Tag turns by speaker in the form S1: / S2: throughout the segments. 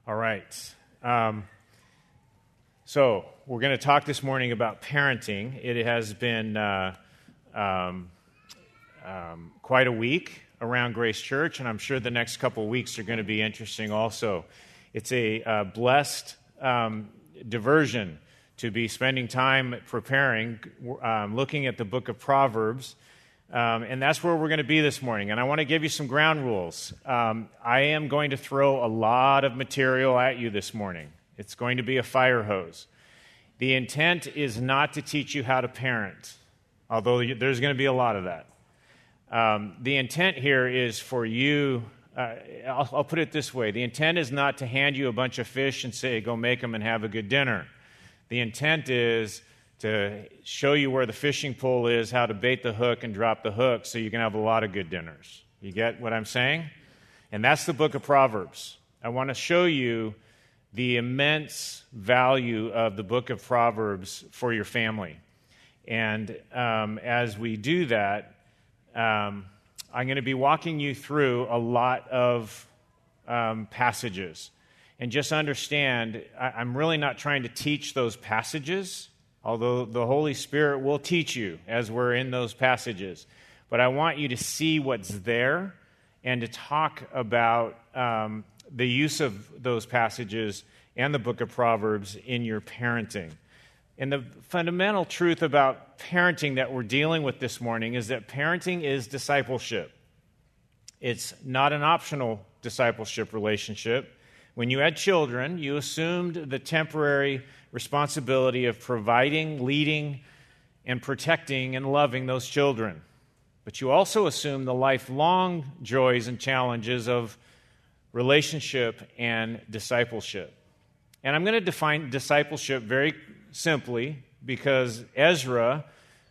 S1: All right. So we're going to talk this morning about parenting. It has been quite a week around Grace Church, and I'm sure the next couple of weeks are going to be interesting also. It's a blessed diversion to be spending time preparing, looking at the book of Proverbs, and that's where we're going to be this morning. And I want to give you some ground rules. I am going to throw a lot of material at you this morning. It's going to be a fire hose. The intent is not to teach you how to parent, although there's going to be a lot of that. The intent here is for you, I'll put it this way. The intent is not to hand you a bunch of fish and say, go make them and have a good dinner. The intent is to show you where the fishing pole is, how to bait the hook and drop the hook so you can have a lot of good dinners. You get what I'm saying? And that's the book of Proverbs. I want to show you the immense value of the book of Proverbs for your family. And as we do that, I'm going to be walking you through a lot of passages. And just understand, I'm really not trying to teach those passages, although the Holy Spirit will teach you as we're in those passages. But I want you to see what's there and to talk about the use of those passages and the book of Proverbs in your parenting. And the fundamental truth about parenting that we're dealing with this morning is that parenting is discipleship. It's not an optional discipleship relationship. When you had children, you assumed the temporary responsibility of providing, leading, and protecting and loving those children. But you also assumed the lifelong joys and challenges of relationship and discipleship. And I'm going to define discipleship very simply because Ezra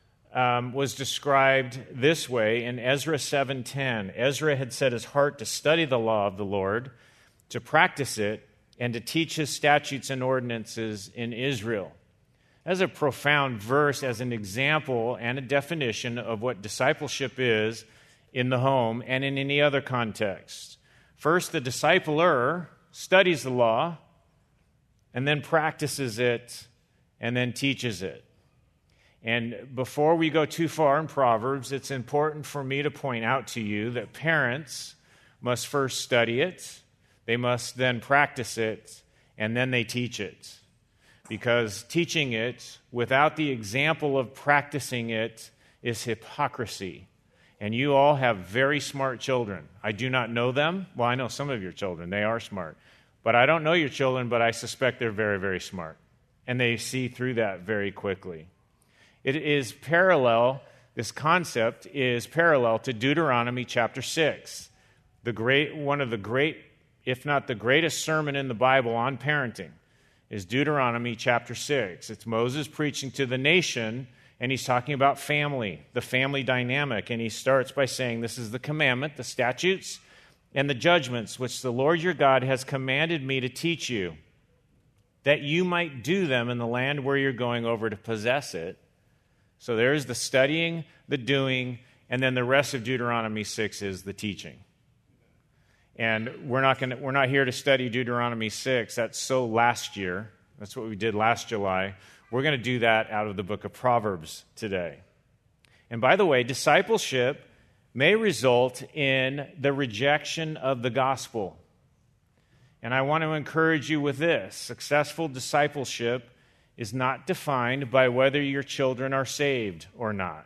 S1: was described this way in Ezra 7:10. Ezra had set his heart to study the law of the Lord, to practice it, and to teach his statutes and ordinances in Israel. That's a profound verse as an example and a definition of what discipleship is in the home and in any other context. First, the discipler studies the law and then practices it and then teaches it. And before we go too far in Proverbs, it's important for me to point out to you that parents must first study it, they must then practice it, and then they teach it. Because teaching it without the example of practicing it is hypocrisy. And you all have very smart children. I do not know them. Well, I know some of your children. They are smart. But I don't know your children, but I suspect they're very, very smart. And they see through that very quickly. It is parallel, this concept is parallel to Deuteronomy chapter 6. One of the great, if not the greatest sermon in the Bible on parenting is Deuteronomy chapter 6. It's Moses preaching to the nation, and he's talking about family, the family dynamic. And he starts by saying, this is the commandment, the statutes, and the judgments which the Lord your God has commanded me to teach you, that you might do them in the land where you're going over to possess it. So there's the studying, the doing, and then the rest of Deuteronomy 6 is the teaching. And we're not here to study Deuteronomy 6. That's so last year. That's what we did last July. We're going to do that out of the book of Proverbs today. And by the way, discipleship may result in the rejection of the gospel. And I want to encourage you with this. Successful discipleship is not defined by whether your children are saved or not.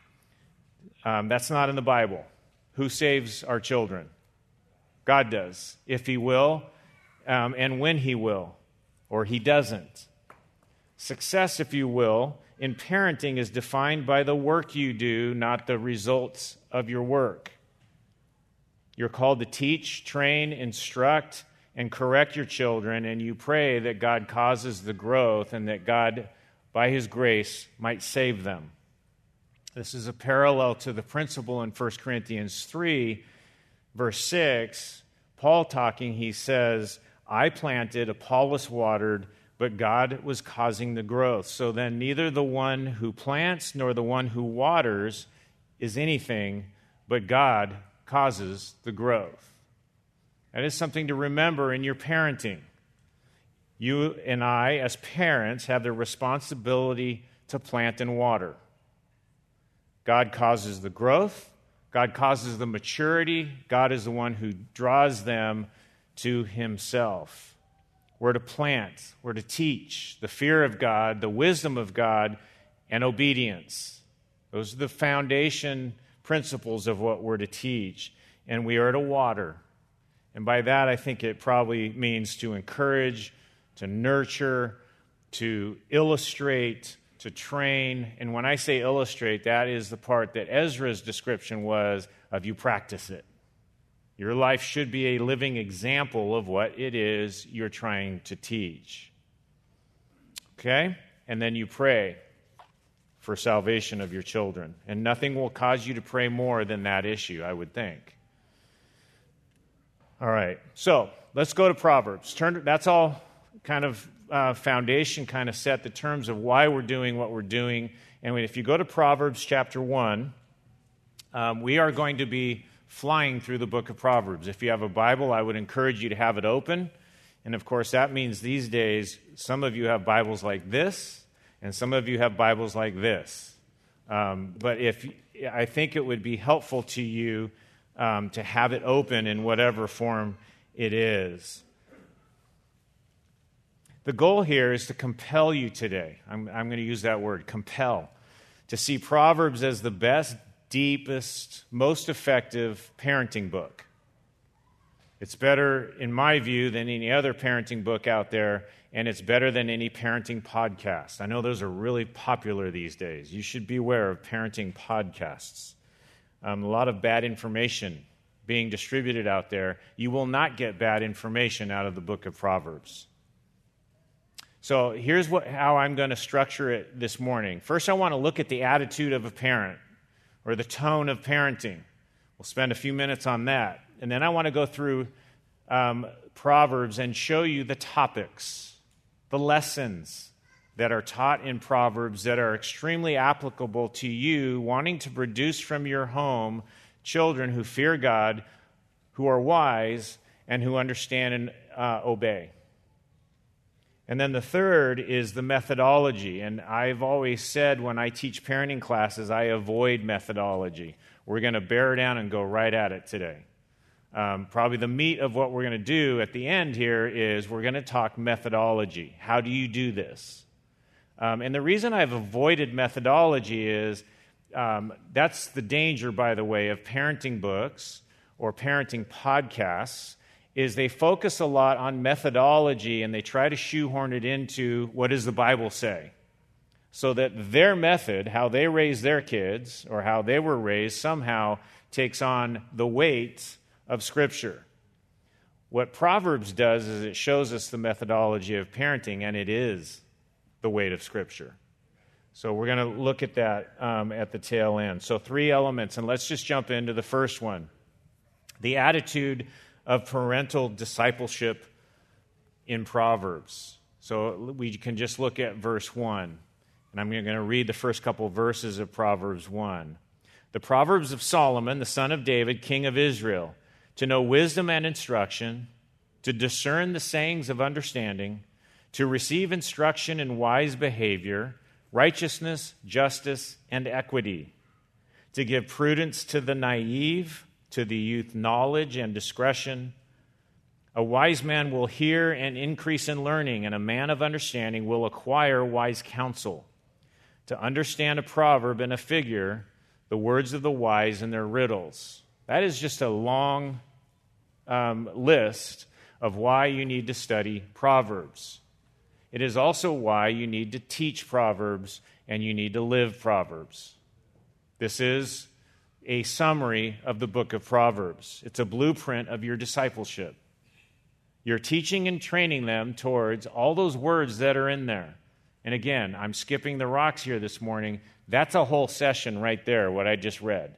S1: That's not in the Bible. Who saves our children? God does, if He will, and when He will, or He doesn't. Success, if you will, in parenting is defined by the work you do, not the results of your work. You're called to teach, train, instruct, and correct your children, and you pray that God causes the growth and that God, by His grace, might save them. This is a parallel to the principle in 1 Corinthians 3, verse 6. Paul talking, he says, I planted, Apollos watered, but God was causing the growth. So then neither the one who plants nor the one who waters is anything, but God causes the growth. That is something to remember in your parenting. You and I, as parents, have the responsibility to plant and water. God causes the growth. God causes the maturity. God is the one who draws them to himself. We're to plant. We're to teach the fear of God, the wisdom of God, and obedience. Those are the foundation principles of what we're to teach. And we are to water. And by that, I think it probably means to encourage, to nurture, to illustrate, to train. And when I say illustrate, that is the part that Ezra's description was of you practice it. Your life should be a living example of what it is you're trying to teach. Okay? And then you pray for salvation of your children. And nothing will cause you to pray more than that issue, I would think. All right, so let's go to Proverbs. That's all kind of foundation kind of set, the terms of why we're doing what we're doing. And if you go to Proverbs chapter 1, we are going to be flying through the book of Proverbs. If you have a Bible, I would encourage you to have it open. And of course, that means these days, some of you have Bibles like this, and some of you have Bibles like this. But I think it would be helpful to you to have it open in whatever form it is. The goal here is to compel you today. I'm going to use that word, compel, to see Proverbs as the best, deepest, most effective parenting book. It's better, in my view, than any other parenting book out there, and it's better than any parenting podcast. I know those are really popular these days. You should be aware of parenting podcasts. A lot of bad information being distributed out there. You will not get bad information out of the book of Proverbs. So here's how I'm going to structure it this morning. First, I want to look at the attitude of a parent, or the tone of parenting. We'll spend a few minutes on that. And then I want to go through Proverbs and show you the topics, the lessons that are taught in Proverbs that are extremely applicable to you wanting to produce from your home children who fear God, who are wise, and who understand and obey. And then the third is the methodology. And I've always said when I teach parenting classes, I avoid methodology. We're going to bear down and go right at it today. Probably the meat of what we're going to do at the end here is we're going to talk methodology. How do you do this? And the reason I've avoided methodology is that's the danger, by the way, of parenting books or parenting podcasts, is they focus a lot on methodology and they try to shoehorn it into what does the Bible say, so that their method, how they raise their kids or how they were raised, somehow takes on the weight of Scripture. What Proverbs does is it shows us the methodology of parenting, and it is the weight of Scripture. So we're going to look at that at the tail end. So 3 elements, and let's just jump into the first one. The attitude of parental discipleship in Proverbs. So we can just look at verse 1. And I'm going to read the first couple verses of Proverbs 1. The Proverbs of Solomon, the son of David, king of Israel, to know wisdom and instruction, to discern the sayings of understanding, to receive instruction in wise behavior, righteousness, justice, and equity, to give prudence to the naive, to the youth knowledge and discretion. A wise man will hear and increase in learning, and a man of understanding will acquire wise counsel. To understand a proverb and a figure, the words of the wise and their riddles. That is just a long list of why you need to study Proverbs. It is also why you need to teach Proverbs and you need to live Proverbs. This is a summary of the book of Proverbs. It's a blueprint of your discipleship. You're teaching and training them towards all those words that are in there. And again, I'm skipping the rocks here this morning. That's a whole session right there, what I just read.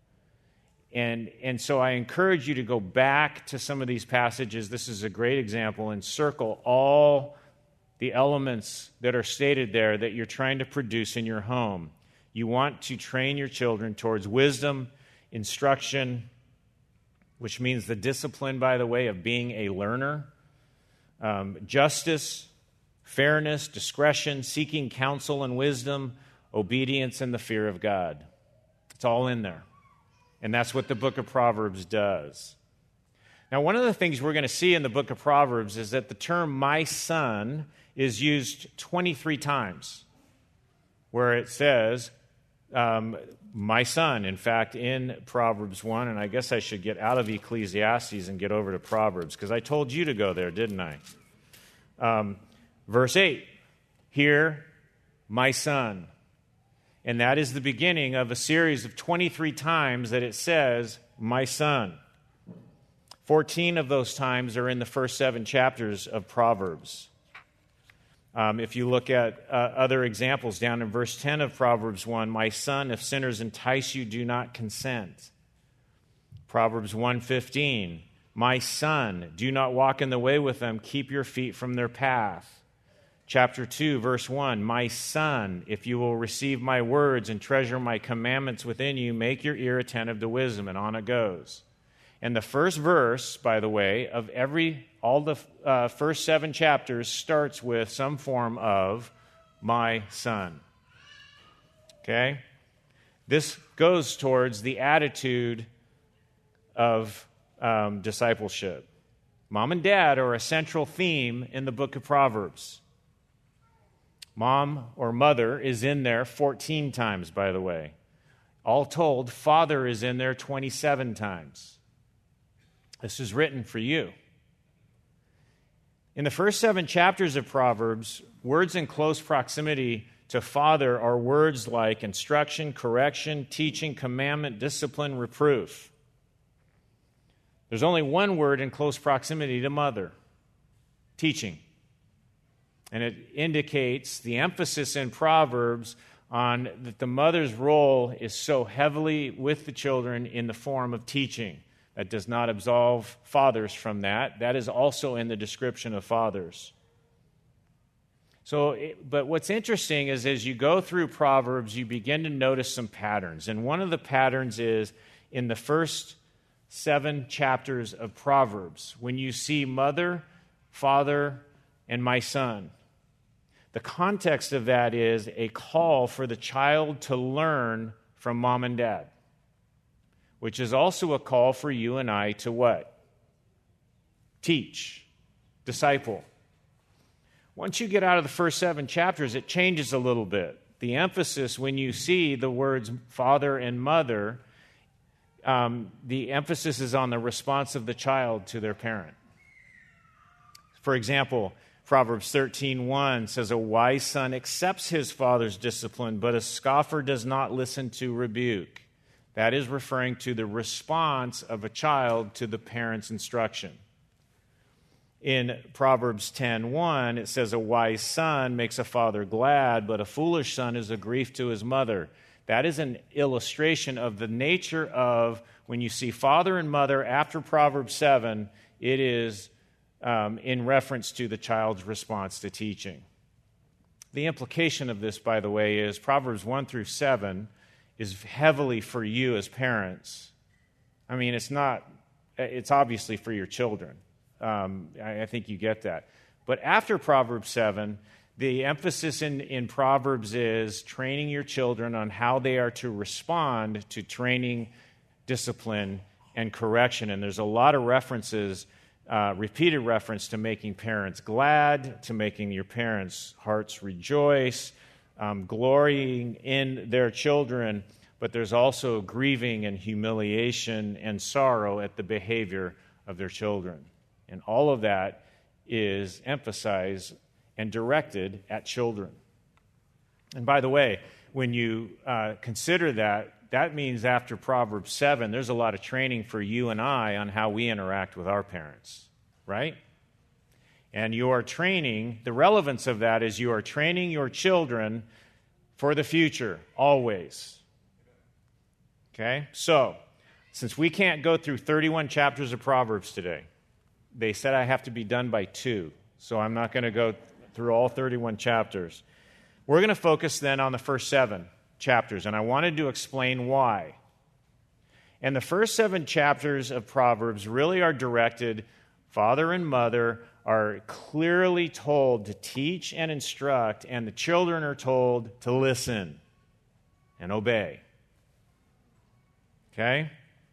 S1: And so I encourage you to go back to some of these passages. This is a great example, and circle all the elements that are stated there that you're trying to produce in your home. You want to train your children towards wisdom, instruction, which means the discipline, by the way, of being a learner, justice, fairness, discretion, seeking counsel and wisdom, obedience, and the fear of God. It's all in there. And that's what the book of Proverbs does. Now, one of the things we're going to see in the book of Proverbs is that the term my son is used 23 times, where it says, my son. In fact, in Proverbs 1, and I guess I should get out of Ecclesiastes and get over to Proverbs, because I told you to go there, didn't I? Verse 8, hear, my son. And that is the beginning of a series of 23 times that it says, my son. 14 of those times are in the first 7 chapters of Proverbs. If you look at other examples down in verse 10 of Proverbs 1, my son, if sinners entice you, do not consent. Proverbs 1:15, my son, do not walk in the way with them, keep your feet from their path. Chapter 2, verse 1, my son, if you will receive my words and treasure my commandments within you, make your ear attentive to wisdom, and on it goes. And the first verse, by the way, of all the first 7 chapters starts with some form of my son. Okay? This goes towards the attitude of discipleship. Mom and dad are a central theme in the book of Proverbs. Mom or mother is in there 14 times, by the way. All told, father is in there 27 times. This is written for you. In the first 7 chapters of Proverbs, words in close proximity to father are words like instruction, correction, teaching, commandment, discipline, reproof. There's only one word in close proximity to mother, teaching. And it indicates the emphasis in Proverbs on that the mother's role is so heavily with the children in the form of teaching. That does not absolve fathers from that. That is also in the description of fathers. But what's interesting is as you go through Proverbs, you begin to notice some patterns. And one of the patterns is in the first 7 chapters of Proverbs, when you see mother, father, and my son. The context of that is a call for the child to learn from mom and dad, which is also a call for you and I to what? Teach, disciple. Once you get out of the first 7 chapters, it changes a little bit. The emphasis, when you see the words father and mother, the emphasis is on the response of the child to their parent. For example, Proverbs 13:1 says, a wise son accepts his father's discipline, but a scoffer does not listen to rebuke. That is referring to the response of a child to the parent's instruction. In Proverbs 10:1, it says, a wise son makes a father glad, but a foolish son is a grief to his mother. That is an illustration of the nature of when you see father and mother after Proverbs 7, it is in reference to the child's response to teaching. The implication of this, by the way, is Proverbs 1 through 7 is heavily for you as parents. I mean, it's obviously for your children. I think you get that. But after Proverbs 7, the emphasis in Proverbs is training your children on how they are to respond to training, discipline, and correction. And there's a lot of references, repeated reference to making parents glad, to making your parents' hearts rejoice, glorying in their children, but there's also grieving and humiliation and sorrow at the behavior of their children. And all of that is emphasized and directed at children. And by the way, when you consider that, that means after Proverbs 7, there's a lot of training for you and I on how we interact with our parents, right? And you are training, the relevance of that is you are training your children for the future, always. Okay? So, since we can't go through 31 chapters of Proverbs today, they said I have to be done by 2, so I'm not going to go through all 31 chapters. We're going to focus then on the first 7 chapters, and I wanted to explain why. And the first 7 chapters of Proverbs really are directed Father and mother are clearly told to teach and instruct, and the children are told to listen and obey. Okay?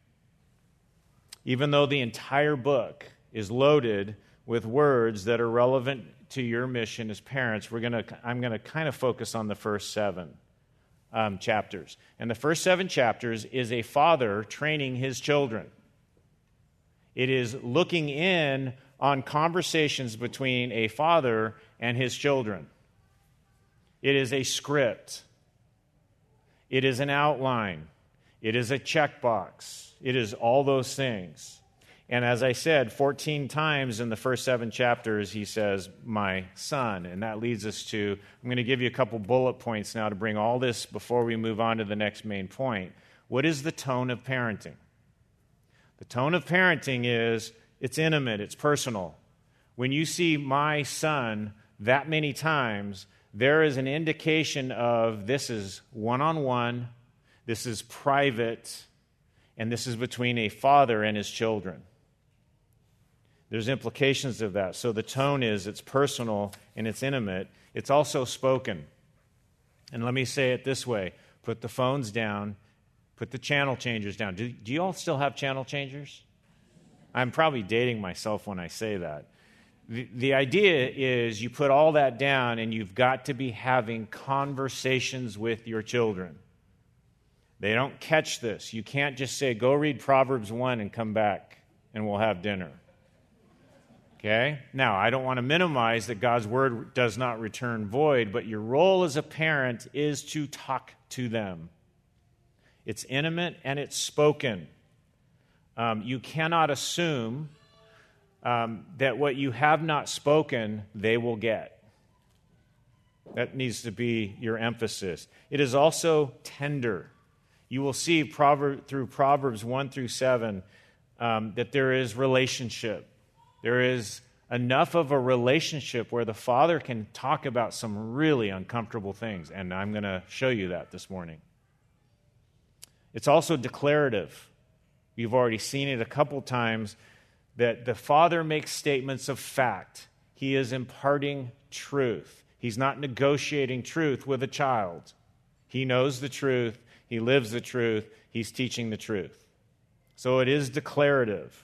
S1: Even though the entire book is loaded with words that are relevant to your mission as parents, I'm going to kind of focus on the first 7 chapters. And the first 7 chapters is a father training his children. It is looking in on conversations between a father and his children. It is a script. It is an outline. It is a checkbox. It is all those things. And as I said, 14 times in the first 7 chapters, he says, my son. And that leads us to, I'm going to give you a couple bullet points now to bring all this before we move on to the next main point. What is the tone of parenting? The tone of parenting is, it's intimate, it's personal. When you see my son that many times, there is an indication of this is one-on-one, this is private, and this is between a father and his children. There's implications of that. So the tone is, it's personal and it's intimate. It's also spoken. And let me say it this way. Put the phones down. Put the channel changers down. Do you all still have channel changers? I'm probably dating myself when I say that. The idea is you put all that down and you've got to be having conversations with your children. They don't catch this. You can't just say, go read Proverbs 1 and come back and we'll have dinner. Okay? Now, I don't want to minimize that God's word does not return void, but your role as a parent is to talk to them. It's intimate and it's spoken. You cannot assume that what you have not spoken, they will get. That needs to be your emphasis. It is also tender. You will see through Proverbs 1 through 7 that there is relationship. There is enough of a relationship where the father can talk about some really uncomfortable things, and I'm going to show you that this morning. It's also declarative. You've already seen it a couple times that the father makes statements of fact. He is imparting truth. He's not negotiating truth with a child. He knows the truth. He lives the truth. He's teaching the truth. So it is declarative.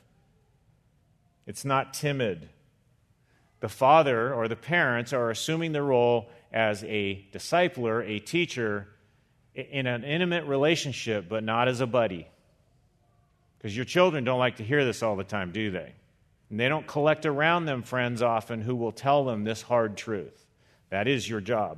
S1: It's not timid. The father or the parents are assuming the role as a discipler, a teacher, in an intimate relationship, but not as a buddy. Because your children don't like to hear this all the time, do they? And they don't collect around them friends often who will tell them this hard truth. That is your job.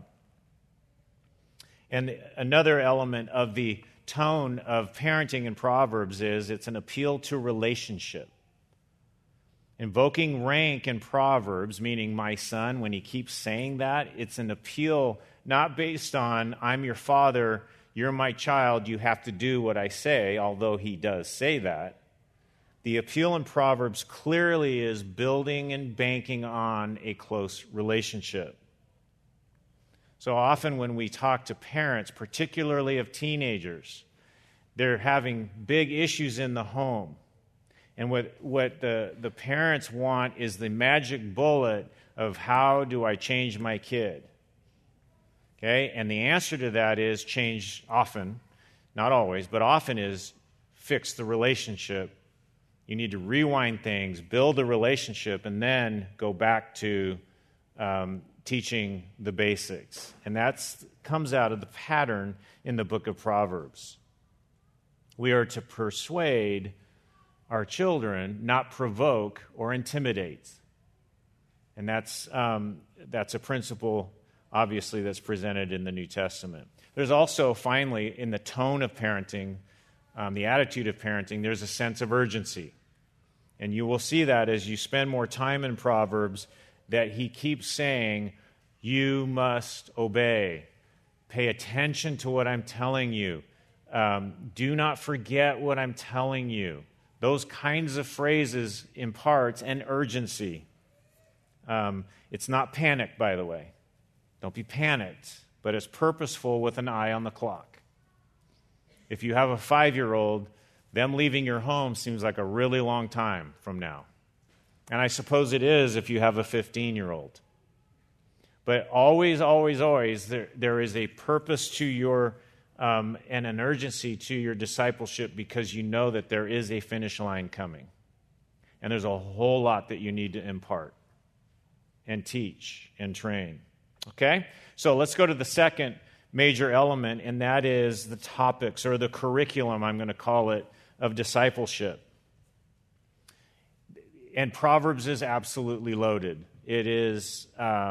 S1: And another element of the tone of parenting in Proverbs is it's an appeal to relationship. Invoking rank in Proverbs, meaning my son, when he keeps saying that, it's an appeal not based on, I'm your father, you're my child, you have to do what I say, although he does say that. The appeal in Proverbs clearly is building and banking on a close relationship. So often when we talk to parents, particularly of teenagers, they're having big issues in the home. And what the parents want is the magic bullet of how do I change my kid? Okay? And the answer to that is change often, not always, but often is fix the relationship. You need to rewind things, build a relationship, and then go back to teaching the basics. And that comes out of the pattern in the book of Proverbs. We are to persuade our children, not provoke or intimidate. And that's a principle, obviously, that's presented in the New Testament. There's also, finally, in the tone of parenting, the attitude of parenting, there's a sense of urgency. And you will see that as you spend more time in Proverbs, that he keeps saying, you must obey. Pay attention to what I'm telling you. Do not forget what I'm telling you. Those kinds of phrases impart an urgency. It's not panic, by the way. Don't be panicked, but it's purposeful with an eye on the clock. If you have a 5-year-old, them leaving your home seems like a really long time from now. And I suppose it is if you have a 15-year-old. But always, always, always, there is a purpose to your, and an urgency to your discipleship, because you know that there is a finish line coming. And there's a whole lot that you need to impart and teach and train. Okay? So let's go to the second major element, and that is the topics, or the curriculum, I'm going to call it, of discipleship. And Proverbs is absolutely loaded. It is,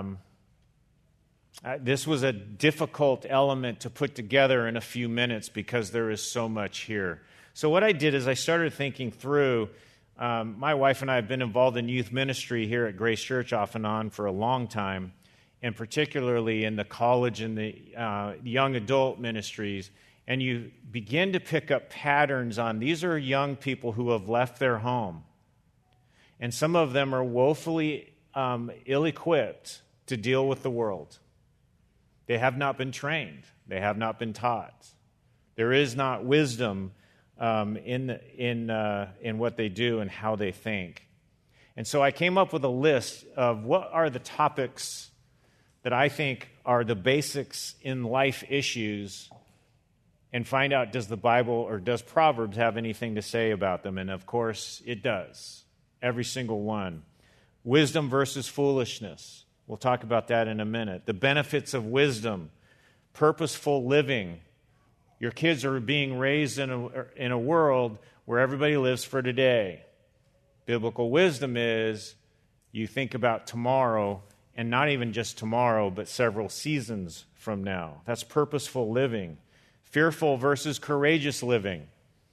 S1: this was a difficult element to put together in a few minutes because there is so much here. So what I did is I started thinking through, my wife and I have been involved in youth ministry here at Grace Church off and on for a long time, and particularly in the college and the young adult ministries. And you begin to pick up patterns on, these are young people who have left their home. And some of them are woefully ill-equipped to deal with the world. They have not been trained. They have not been taught. There is not wisdom in what they do and how they think. And so I came up with a list of what are the topics that I think are the basics in life issues, and find out, does the Bible or does Proverbs have anything to say about them? And of course, it does. Every single one. Wisdom versus foolishness. We'll talk about that in a minute. The benefits of wisdom. Purposeful living. Your kids are being raised in a world where everybody lives for today. Biblical wisdom is you think about tomorrow, and not even just tomorrow, but several seasons from now. That's purposeful living. Fearful versus courageous living.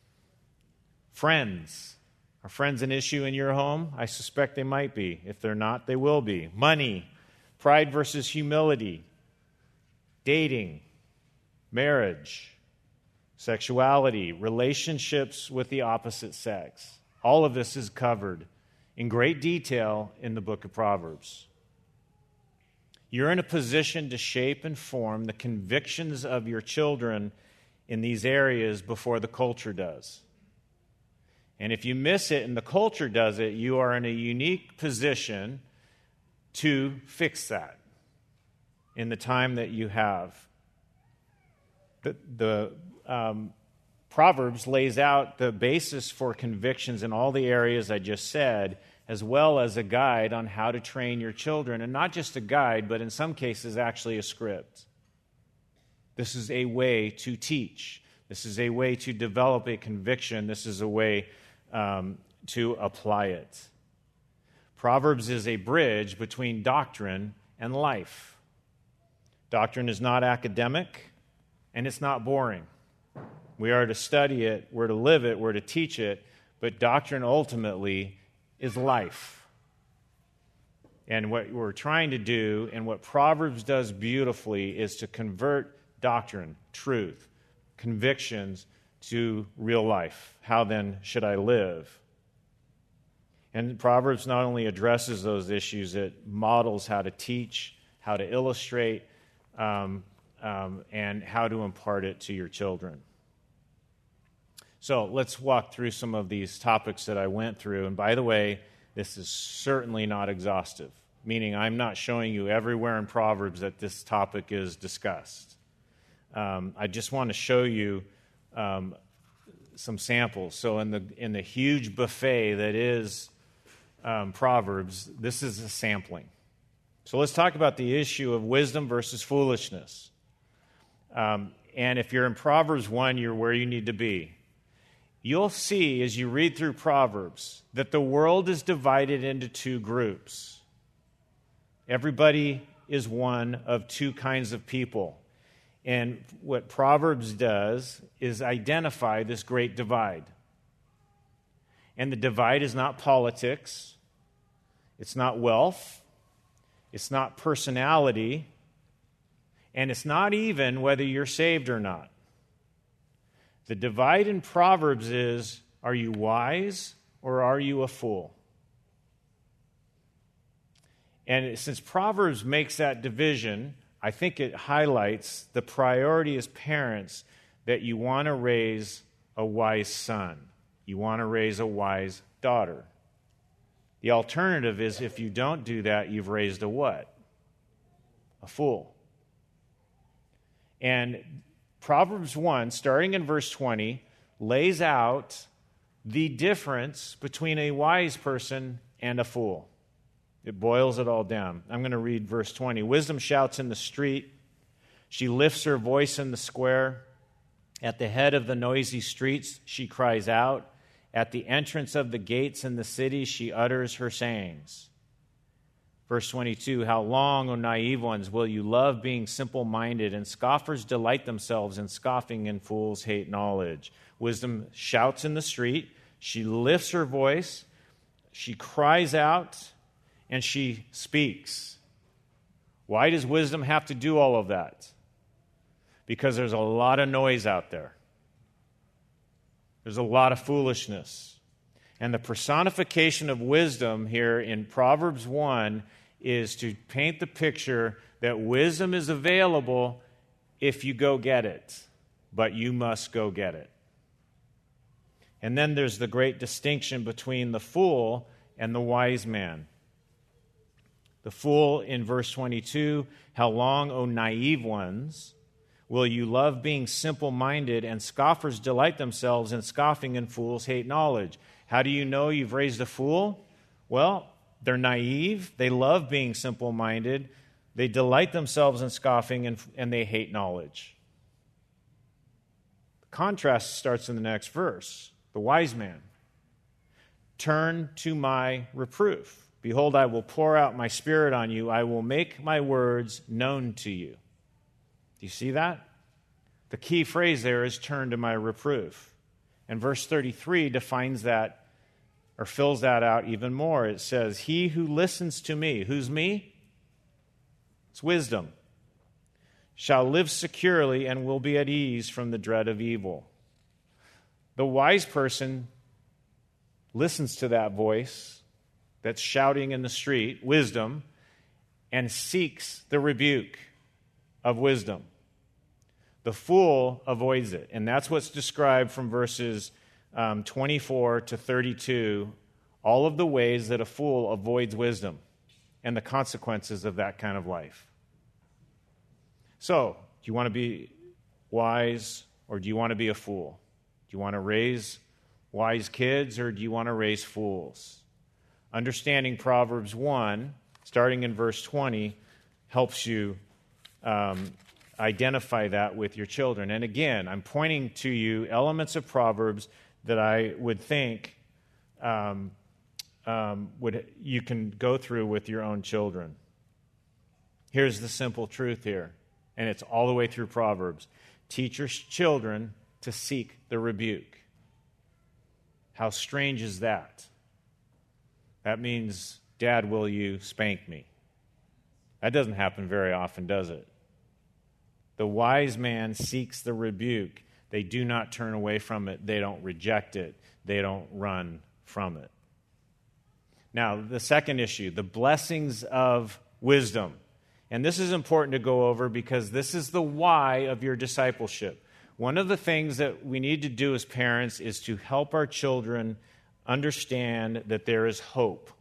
S1: Friends. Are friends an issue in your home? I suspect they might be. If they're not, they will be. Money, pride versus humility, dating, marriage, sexuality, relationships with the opposite sex. All of this is covered in great detail in the book of Proverbs. You're in a position to shape and form the convictions of your children in these areas before the culture does. And if you miss it and the culture does it, you are in a unique position to fix that in the time that you have. The Proverbs lays out the basis for convictions in all the areas I just said, as well as a guide on how to train your children. And not just a guide, but in some cases actually a script. This is a way to teach. This is a way to develop a conviction. This is a way to apply it. Proverbs is a bridge between doctrine and life. Doctrine is not academic, and it's not boring. We are to study it, we're to live it, we're to teach it, but doctrine ultimately is life. And what we're trying to do, and what Proverbs does beautifully, is to convert doctrine, truth, convictions to real life. How then should I live? And Proverbs not only addresses those issues, it models how to teach, how to illustrate, and how to impart it to your children. So let's walk through some of these topics that I went through. And by the way, this is certainly not exhaustive, meaning I'm not showing you everywhere in Proverbs that this topic is discussed. I just want to show you some samples. So in the huge buffet that is Proverbs, this is a sampling. So let's talk about the issue of wisdom versus foolishness. And if you're in Proverbs 1, you're where you need to be. You'll see as you read through Proverbs that the world is divided into two groups. Everybody is one of two kinds of people. And what Proverbs does is identify this great divide. And the divide is not politics, it's not wealth, it's not personality, and it's not even whether you're saved or not. The divide in Proverbs is, are you wise or are you a fool? And since Proverbs makes that division, I think it highlights the priority as parents that you want to raise a wise son. You want to raise a wise daughter. The alternative is if you don't do that, you've raised a what? A fool. And Proverbs 1, starting in verse 20, lays out the difference between a wise person and a fool. It boils it all down. I'm going to read verse 20. Wisdom shouts in the street. She lifts her voice in the square. At the head of the noisy streets, she cries out. At the entrance of the gates in the city, she utters her sayings. Verse 22, how long, O naive ones, will you love being simple-minded, and scoffers delight themselves in scoffing, and fools hate knowledge. Wisdom shouts in the street, she lifts her voice, she cries out, and she speaks. Why does wisdom have to do all of that? Because there's a lot of noise out there. There's a lot of foolishness. And the personification of wisdom here in Proverbs 1 is to paint the picture that wisdom is available if you go get it, but you must go get it. And then there's the great distinction between the fool and the wise man. The fool in verse 22, how long, O naive ones, will you love being simple-minded, and scoffers delight themselves in scoffing, and fools hate knowledge. How do you know you've raised a fool? Well, they're naive, they love being simple-minded, they delight themselves in scoffing, and they hate knowledge. The contrast starts in the next verse. The wise man, turn to my reproof. Behold, I will pour out my spirit on you. I will make my words known to you. Do you see that? The key phrase there is turn to my reproof. And verse 33 defines that or fills that out even more. It says, he who listens to me, who's me? It's wisdom, shall live securely and will be at ease from the dread of evil. The wise person listens to that voice that's shouting in the street, wisdom, and seeks the rebuke of wisdom. The fool avoids it. And that's what's described from verses 24 to 32, all of the ways that a fool avoids wisdom and the consequences of that kind of life. So, do you want to be wise or do you want to be a fool? Do you want to raise wise kids or do you want to raise fools? Understanding Proverbs 1, starting in verse 20, helps you identify that with your children. And again, I'm pointing to you elements of Proverbs that I would think you can go through with your own children. Here's the simple truth here, and it's all the way through Proverbs. Teach your children to seek the rebuke. How strange is that? That means, Dad, will you spank me? That doesn't happen very often, does it? The wise man seeks the rebuke. They do not turn away from it. They don't reject it. They don't run from it. Now, the second issue, the blessings of wisdom. And this is important to go over because this is the why of your discipleship. One of the things that we need to do as parents is to help our children understand that there is hope.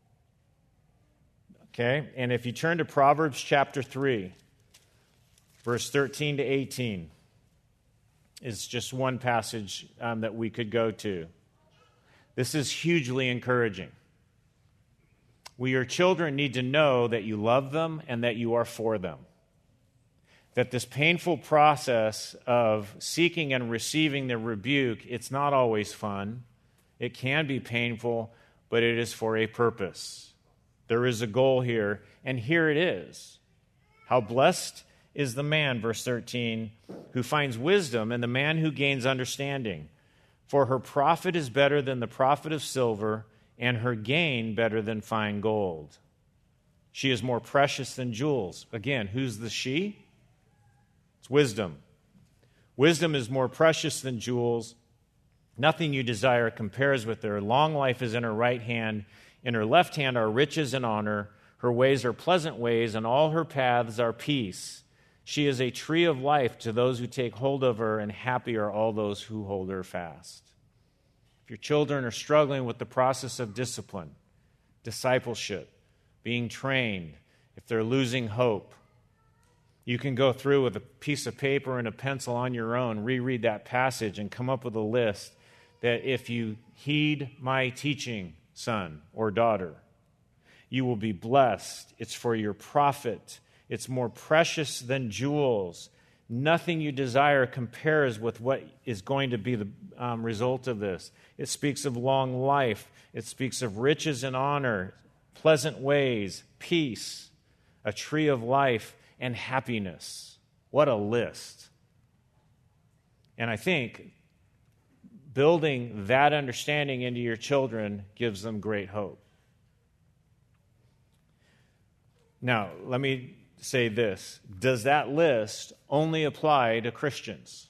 S1: Okay? And if you turn to Proverbs chapter 3, verse 13 to 18, is just one passage that we could go to. This is hugely encouraging. Your children need to know that you love them and that you are for them. That this painful process of seeking and receiving the rebuke, it's not always fun. It can be painful, but it is for a purpose. There is a goal here, and here it is. How blessed is the man, verse 13, who finds wisdom, and the man who gains understanding. For her profit is better than the profit of silver, and her gain better than fine gold. She is more precious than jewels. Again, who's the she? It's wisdom. Wisdom is more precious than jewels. Nothing you desire compares with her. Long life is in her right hand. In her left hand are riches and honor. Her ways are pleasant ways, and all her paths are peace. She is a tree of life to those who take hold of her, and happy are all those who hold her fast. If your children are struggling with the process of discipline, discipleship, being trained, if they're losing hope. You can go through with a piece of paper and a pencil on your own, reread that passage, and come up with a list that if you heed my teaching, son or daughter, you will be blessed. It's for your profit. It's more precious than jewels. Nothing you desire compares with what is going to be the result of this. It speaks of long life. It speaks of riches and honor, pleasant ways, peace, a tree of life, and happiness. What a list. And I think building that understanding into your children gives them great hope. Now, let me say this. Does that list only apply to Christians?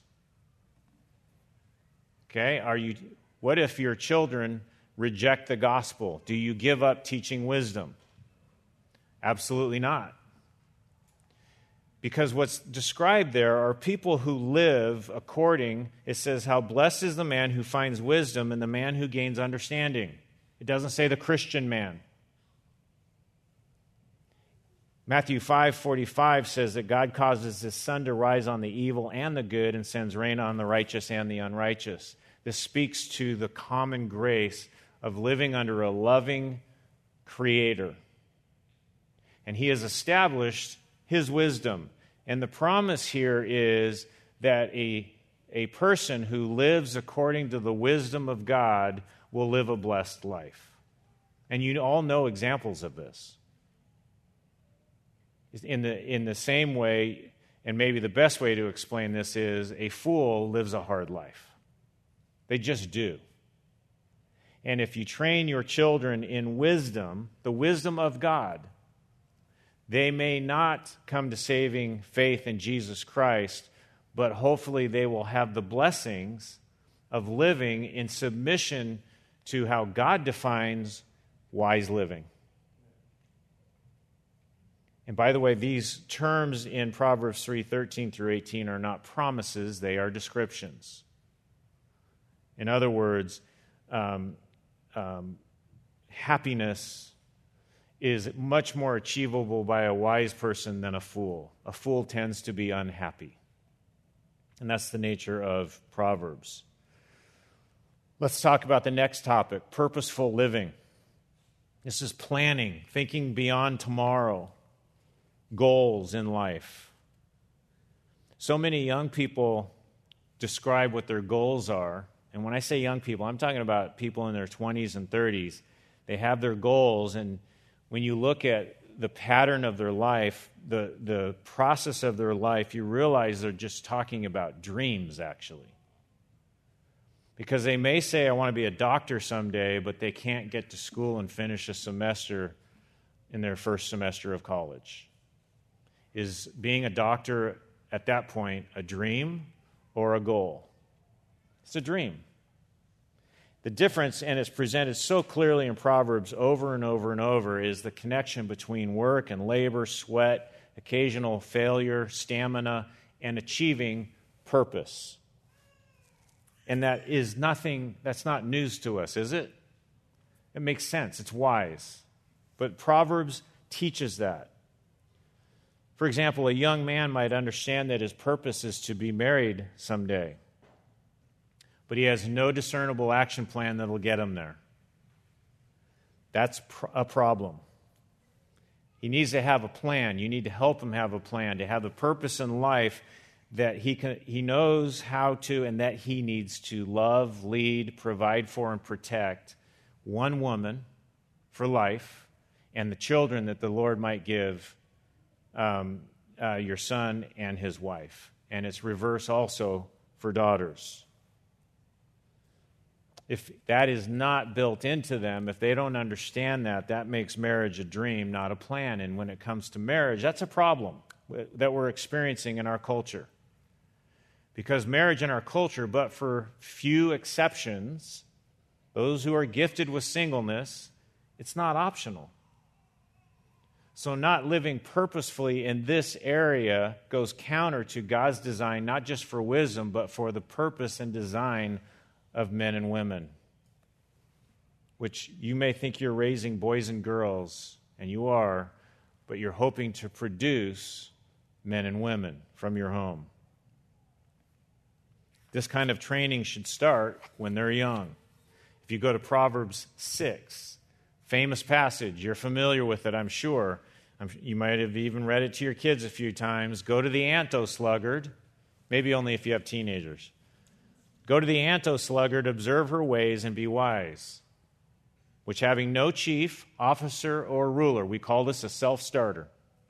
S1: Okay, what if your children reject the gospel? Do you give up teaching wisdom? Absolutely not. Because what's described there are people who live according, it says, how blessed is the man who finds wisdom and the man who gains understanding. It doesn't say the Christian man. Matthew 5:45 says that God causes his sun to rise on the evil and the good and sends rain on the righteous and the unrighteous. This speaks to the common grace of living under a loving Creator. And he has established his wisdom. And the promise here is that a person who lives according to the wisdom of God will live a blessed life. And you all know examples of this. In the same way, and maybe the best way to explain this is, a fool lives a hard life. They just do. And if you train your children in wisdom, the wisdom of God, they may not come to saving faith in Jesus Christ, but hopefully they will have the blessings of living in submission to how God defines wise living. And by the way, these terms in Proverbs 3:13 through 18 are not promises, they are descriptions. In other words, happiness is much more achievable by a wise person than a fool. A fool tends to be unhappy. And that's the nature of Proverbs. Let's talk about the next topic, purposeful living. This is planning, thinking beyond tomorrow, goals in life. So many young people describe what their goals are. And when I say young people, I'm talking about people in their 20s and 30s. They have their goals, and when you look at the pattern of their life, the process of their life, you realize they're just talking about dreams, actually. Because they may say, I want to be a doctor someday, but they can't get to school and finish a semester in their first semester of college. Is being a doctor at that point a dream or a goal? It's a dream. The difference, and it's presented so clearly in Proverbs over and over and over, is the connection between work and labor, sweat, occasional failure, stamina, and achieving purpose. And that is nothing, that's not news to us, is it? It makes sense. It's wise. But Proverbs teaches that. For example, a young man might understand that his purpose is to be married someday, but he has no discernible action plan that will get him there. That's a problem. He needs to have a plan. You need to help him have a plan, to have a purpose in life that he knows how to, and that he needs to love, lead, provide for, and protect one woman for life, and the children that the Lord might give your son and his wife. And it's reverse also for daughters. If that is not built into them, if they don't understand that, that makes marriage a dream, not a plan. And when it comes to marriage, that's a problem that we're experiencing in our culture. Because marriage in our culture, but for few exceptions, those who are gifted with singleness, it's not optional. So not living purposefully in this area goes counter to God's design, not just for wisdom, but for the purpose and design of men and women. which you may think you're raising boys and girls, and you are, but you're hoping to produce men and women from your home. This kind of training should start when they're young. If you go to Proverbs 6, famous passage, you're familiar with it, I'm sure. You might have even read it to your kids a few times. Go to the ant-o-sluggard, maybe only if you have teenagers. Go to the ant-o-sluggard, observe her ways, and be wise, which having no chief, officer, or ruler, we call this a self-starter.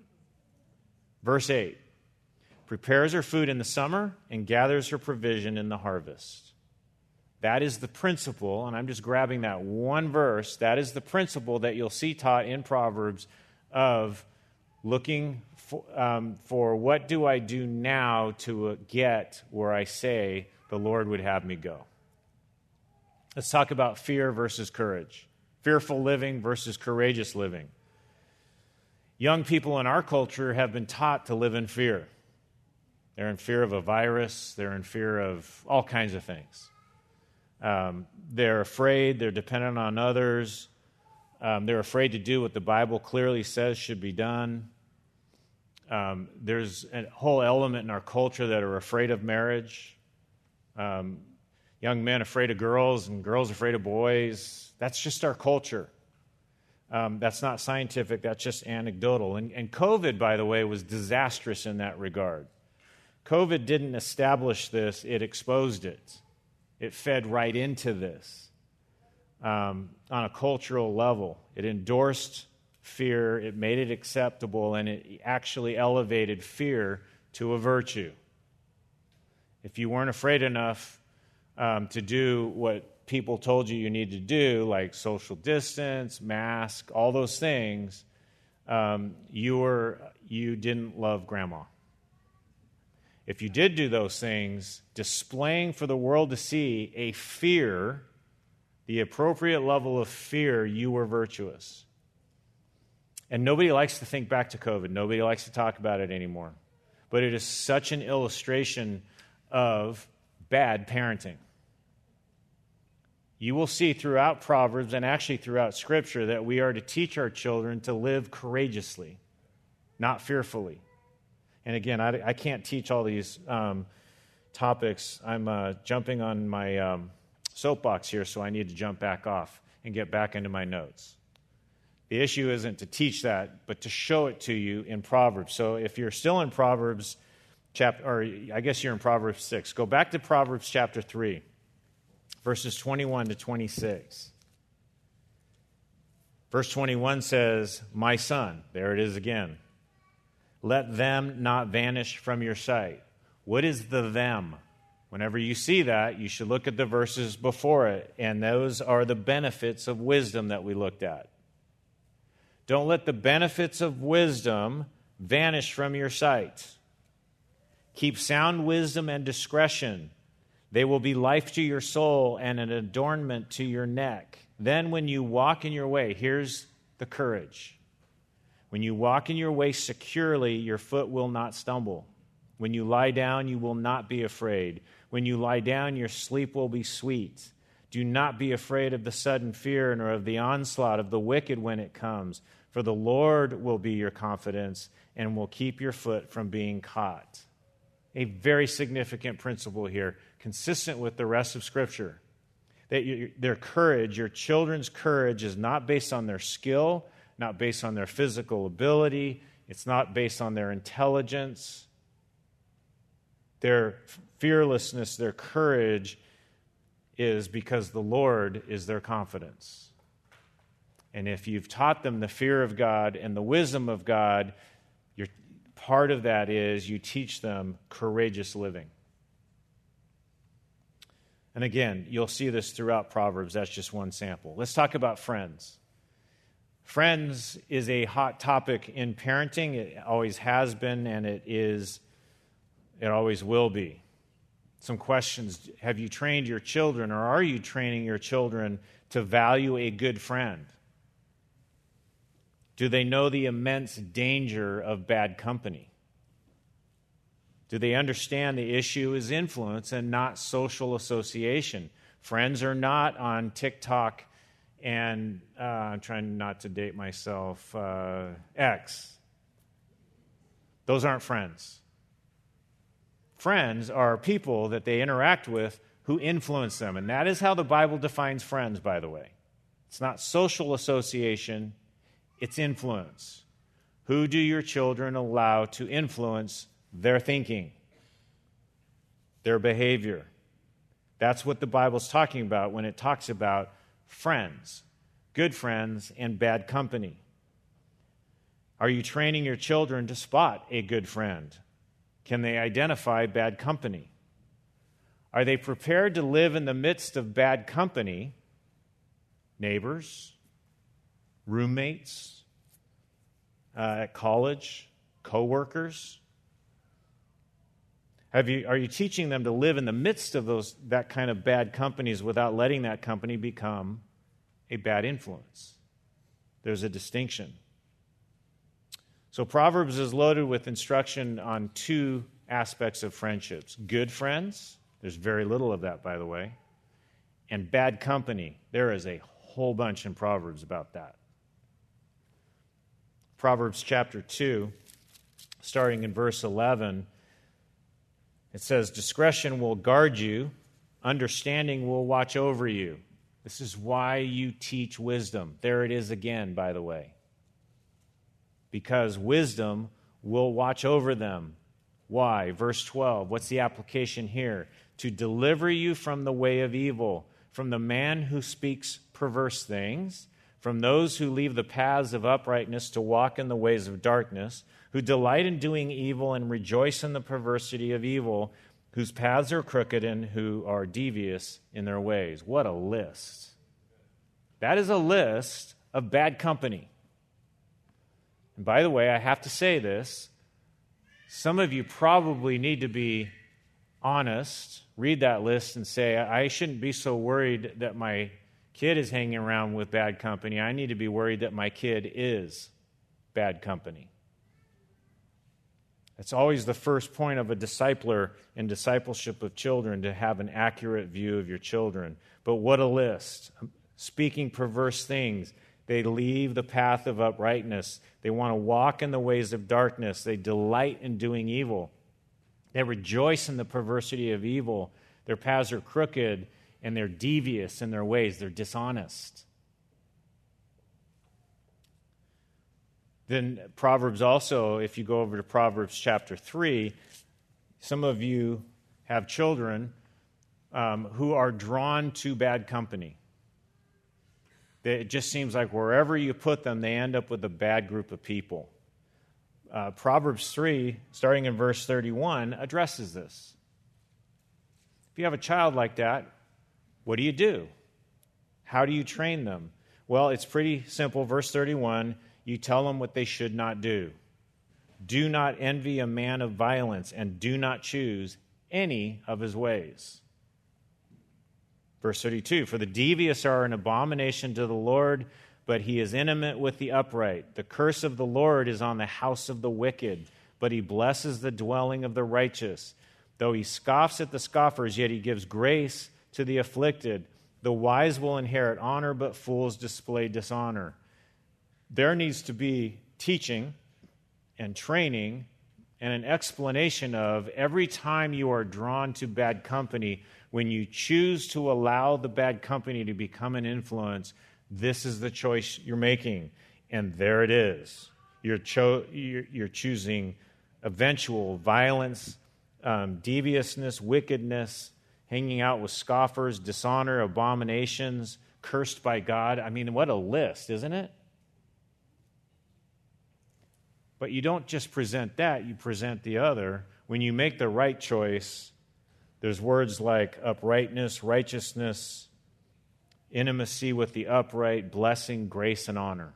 S1: Verse 8, prepares her food in the summer and gathers her provision in the harvest. That is the principle, and I'm just grabbing that one verse, that is the principle that you'll see taught in Proverbs of looking for what do I do now to get where I say the Lord would have me go. Let's talk about fear versus courage. Fearful living versus courageous living. Young people in our culture have been taught to live in fear. They're in fear of a virus. They're in fear of all kinds of things. They're afraid. They're dependent on others. They're afraid to do what the Bible clearly says should be done. There's a whole element in our culture that are afraid of marriage. Young men afraid of girls and girls afraid of boys. That's just our culture. That's not scientific. That's just anecdotal. And COVID, by the way, was disastrous in that regard. COVID didn't establish this. It exposed it. It fed right into this on a cultural level. It endorsed fear. It made it acceptable, and it actually elevated fear to a virtue. If you weren't afraid enough to do what people told you need to do, like social distance, mask, all those things, you didn't love grandma. If you did do those things, displaying for the world to see a fear, the appropriate level of fear, you were virtuous. And nobody likes to think back to COVID. Nobody likes to talk about it anymore. But it is such an illustration of bad parenting. You will see throughout Proverbs and actually throughout Scripture that we are to teach our children to live courageously, not fearfully. And again, I can't teach all these topics. I'm jumping on my soapbox here, so I need to jump back off and get back into my notes. The issue isn't to teach that, but to show it to you in Proverbs. So if you're still in Proverbs, or I guess you're in Proverbs 6, go back to Proverbs chapter 3, verses 21 to 26. Verse 21 says, my son, there it is again. Let them not vanish from your sight. What is the them? Whenever you see that, you should look at the verses before it, and those are the benefits of wisdom that we looked at. Don't let the benefits of wisdom vanish from your sight. Keep sound wisdom and discretion. They will be life to your soul and an adornment to your neck. Then when you walk in your way, here's the courage. When you walk in your way securely, your foot will not stumble. When you lie down, you will not be afraid. When you lie down, your sleep will be sweet. Do not be afraid of the sudden fear nor of the onslaught of the wicked when it comes, for the Lord will be your confidence and will keep your foot from being caught. A very significant principle here, consistent with the rest of Scripture. That their courage, your children's courage, is not based on their skill, not based on their physical ability. It's not based on their intelligence. Their fearlessness, their courage is because the Lord is their confidence. And if you've taught them the fear of God and the wisdom of God, part of that is you teach them courageous living. And again, you'll see this throughout Proverbs. That's just one sample. Let's talk about friends. Friends is a hot topic in parenting. It always has been, and it always will be. Some questions. Have you trained your children, or are you training your children to value a good friend? Do they know the immense danger of bad company? Do they understand the issue is influence and not social association? Friends are not on TikTok and I'm trying not to date myself, X. Those aren't friends. Friends are people that they interact with who influence them, and that is how the Bible defines friends, by the way. It's not social association, it's influence. Who do your children allow to influence their thinking, their behavior? That's what the Bible's talking about when it talks about friends, good friends and bad company. Are you training your children to spot a good friend? Can they identify bad company? Are they prepared to live in the midst of bad company, neighbors, roommates, at college, co-workers? Are you teaching them to live in the midst of that kind of bad companies without letting that company become a bad influence? There's a distinction. So Proverbs is loaded with instruction on two aspects of friendships. Good friends, there's very little of that, by the way, and bad company. There is a whole bunch in Proverbs about that. Proverbs chapter 2, starting in verse 11, it says, "Discretion will guard you, understanding will watch over you." This is why you teach wisdom. There it is again, by the way. Because wisdom will watch over them. Why? Verse 12, what's the application here? To deliver you from the way of evil, from the man who speaks perverse things, from those who leave the paths of uprightness to walk in the ways of darkness, who delight in doing evil and rejoice in the perversity of evil, whose paths are crooked and who are devious in their ways. What a list. That is a list of bad company. And by the way, I have to say this. Some of you probably need to be honest, read that list and say, I shouldn't be so worried that my kid is hanging around with bad company. I need to be worried that my kid is bad company. It's always the first point of a discipler in discipleship of children, to have an accurate view of your children. But what a list. Speaking perverse things. They leave the path of uprightness. They want to walk in the ways of darkness. They delight in doing evil. They rejoice in the perversity of evil. Their paths are crooked, and they're devious in their ways. They're dishonest. Then Proverbs also, if you go over to Proverbs chapter 3, some of you have children who are drawn to bad company. It just seems like wherever you put them, they end up with a bad group of people. Proverbs 3, starting in verse 31, addresses this. If you have a child like that, what do? How do you train them? Well, it's pretty simple. Verse 31, you tell them what they should not do. Do not envy a man of violence, and do not choose any of his ways. Verse 32, for the devious are an abomination to the Lord, but he is intimate with the upright. The curse of the Lord is on the house of the wicked, but he blesses the dwelling of the righteous. Though he scoffs at the scoffers, yet he gives grace to the afflicted. The wise will inherit honor, but fools display dishonor. There needs to be teaching and training and an explanation of every time you are drawn to bad company, when you choose to allow the bad company to become an influence, this is the choice you're making. And there it is. You're choosing eventual violence, deviousness, wickedness, hanging out with scoffers, dishonor, abominations, cursed by God. I mean, what a list, isn't it? But you don't just present that, you present the other. When you make the right choice, there's words like uprightness, righteousness, intimacy with the upright, blessing, grace, and honor.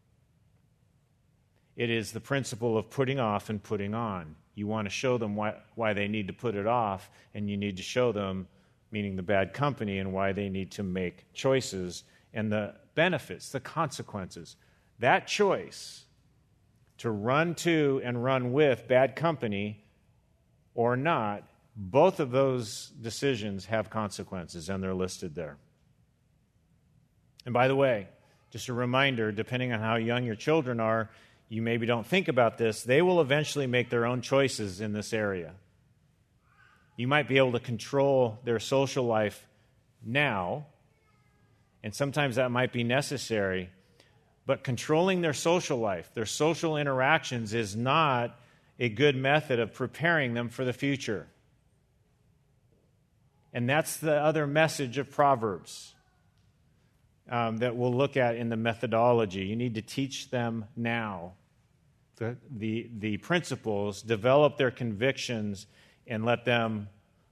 S1: It is the principle of putting off and putting on. You want to show them why they need to put it off, and you need to show them, meaning the bad company, and why they need to make choices and the benefits, the consequences. That choice to run to and run with bad company or not, both of those decisions have consequences, and they're listed there. And by the way, just a reminder, depending on how young your children are, you maybe don't think about this, they will eventually make their own choices in this area. You might be able to control their social life now, and sometimes that might be necessary, but controlling their social life, their social interactions, is not a good method of preparing them for the future. And that's the other message of Proverbs that we'll look at in the methodology. You need to teach them now the principles, develop their convictions, and let them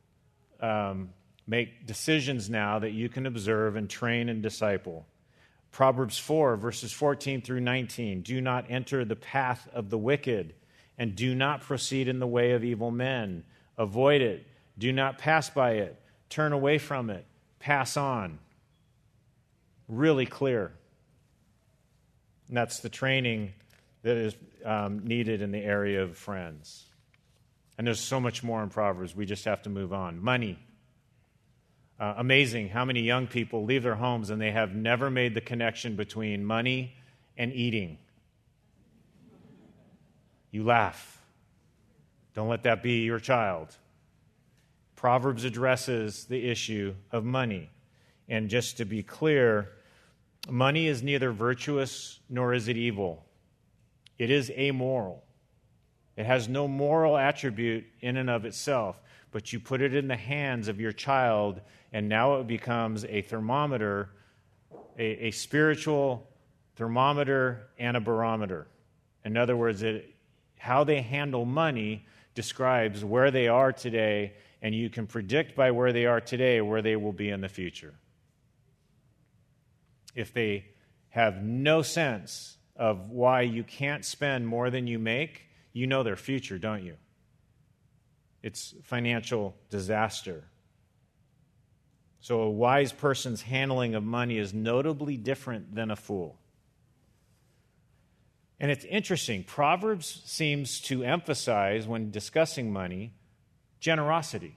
S1: make decisions now that you can observe and train and disciple. Proverbs 4, verses 14 through 19. Do not enter the path of the wicked, and do not proceed in the way of evil men. Avoid it. Do not pass by it. Turn away from it. Pass on. Really clear. And that's the training that is needed in the area of friends. And there's so much more in Proverbs. We just have to move on. Money. Amazing how many young people leave their homes and they have never made the connection between money and eating. You laugh. Don't let that be your child. Proverbs addresses the issue of money. And just to be clear, money is neither virtuous nor is it evil. It is amoral. It has no moral attribute in and of itself, but you put it in the hands of your child, and now it becomes a thermometer, a spiritual thermometer and a barometer. In other words, how they handle money describes where they are today, and you can predict by where they are today where they will be in the future. If they have no sense of why you can't spend more than you make, you know their future, don't you? It's financial disaster. So a wise person's handling of money is notably different than a fool. And it's interesting. Proverbs seems to emphasize, when discussing money, generosity.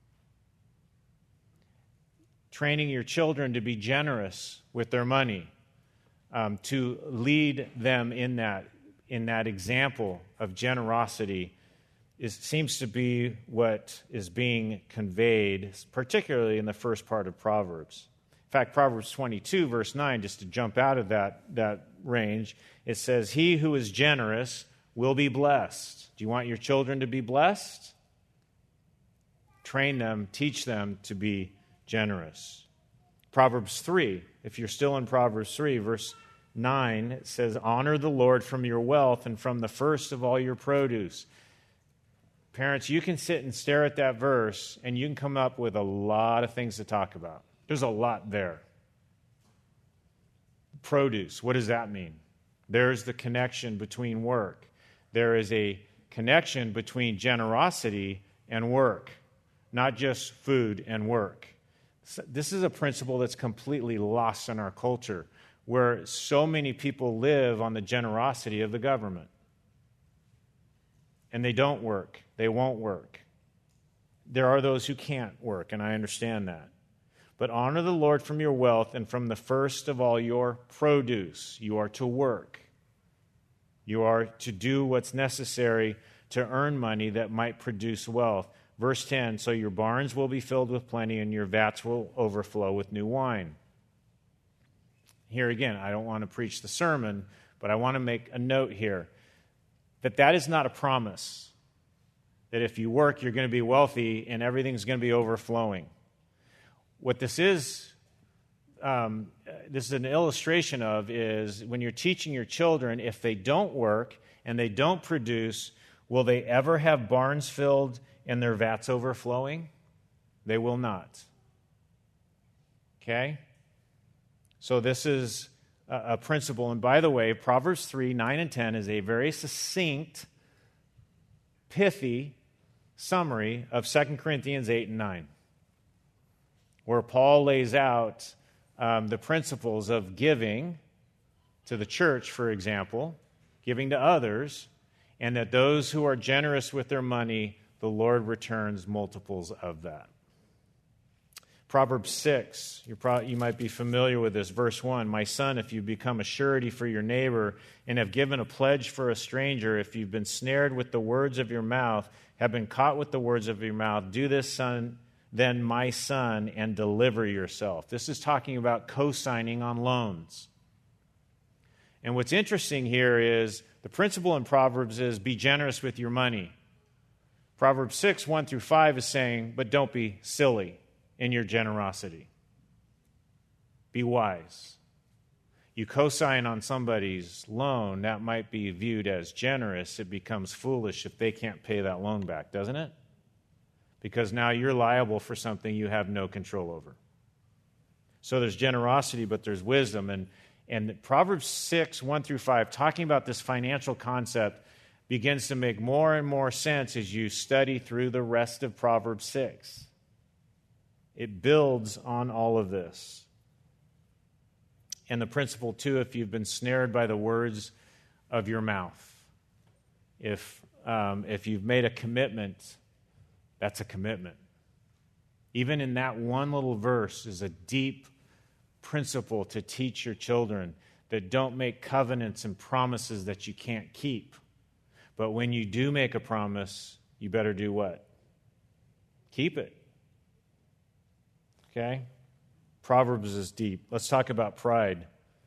S1: Training your children to be generous with their money, to lead them in that example of generosity seems to be what is being conveyed, particularly in the first part of Proverbs. In fact, Proverbs 22, verse 9, just to jump out of that range, it says, "He who is generous will be blessed." Do you want your children to be blessed? Train them, teach them to be generous. Proverbs 3, if you're still in Proverbs 3, verse 9, it says, "Honor the Lord from your wealth and from the first of all your produce." Parents, you can sit and stare at that verse, and you can come up with a lot of things to talk about. There's a lot there. Produce, what does that mean? There's the connection between work. There is a connection between generosity and work, not just food and work. This is a principle that's completely lost in our culture, where so many people live on the generosity of the government. And they don't work. They won't work. There are those who can't work, and I understand that. But honor the Lord from your wealth and from the first of all your produce. You are to work. You are to do what's necessary to earn money that might produce wealth. Verse 10, "So your barns will be filled with plenty and your vats will overflow with new wine." Here again, I don't want to preach the sermon, but I want to make a note here that is not a promise, that if you work, you're going to be wealthy and everything's going to be overflowing. What this is an illustration of is when you're teaching your children, if they don't work and they don't produce, will they ever have barns filled and their vats overflowing? They will not. Okay? So this is a principle. And by the way, Proverbs 3, 9 and 10 is a very succinct, pithy summary of 2 Corinthians 8 and 9, where Paul lays out the principles of giving to the church, for example, giving to others, and that those who are generous with their money, the Lord returns multiples of that. Proverbs 6, you might be familiar with this. Verse 1, my son, if you become a surety for your neighbor and have given a pledge for a stranger, if you've been snared with the words of your mouth, have been caught with the words of your mouth, do this, son, then my son, and deliver yourself. This is talking about co-signing on loans. And what's interesting here is the principle in Proverbs is be generous with your money. Proverbs 6, 1 through 5 is saying, but don't be silly in your generosity. Be wise. You co-sign on somebody's loan, that might be viewed as generous. It becomes foolish if they can't pay that loan back, doesn't it? Because now you're liable for something you have no control over. So there's generosity, but there's wisdom. And Proverbs 6, 1 through 5, talking about this financial concept, begins to make more and more sense as you study through the rest of Proverbs 6. It builds on all of this. And the principle, too, if you've been snared by the words of your mouth, if you've made a commitment, that's a commitment. Even in that one little verse is a deep principle to teach your children that don't make covenants and promises that you can't keep. But when you do make a promise, you better do what? Keep it. Okay? Proverbs is deep. Let's talk about pride.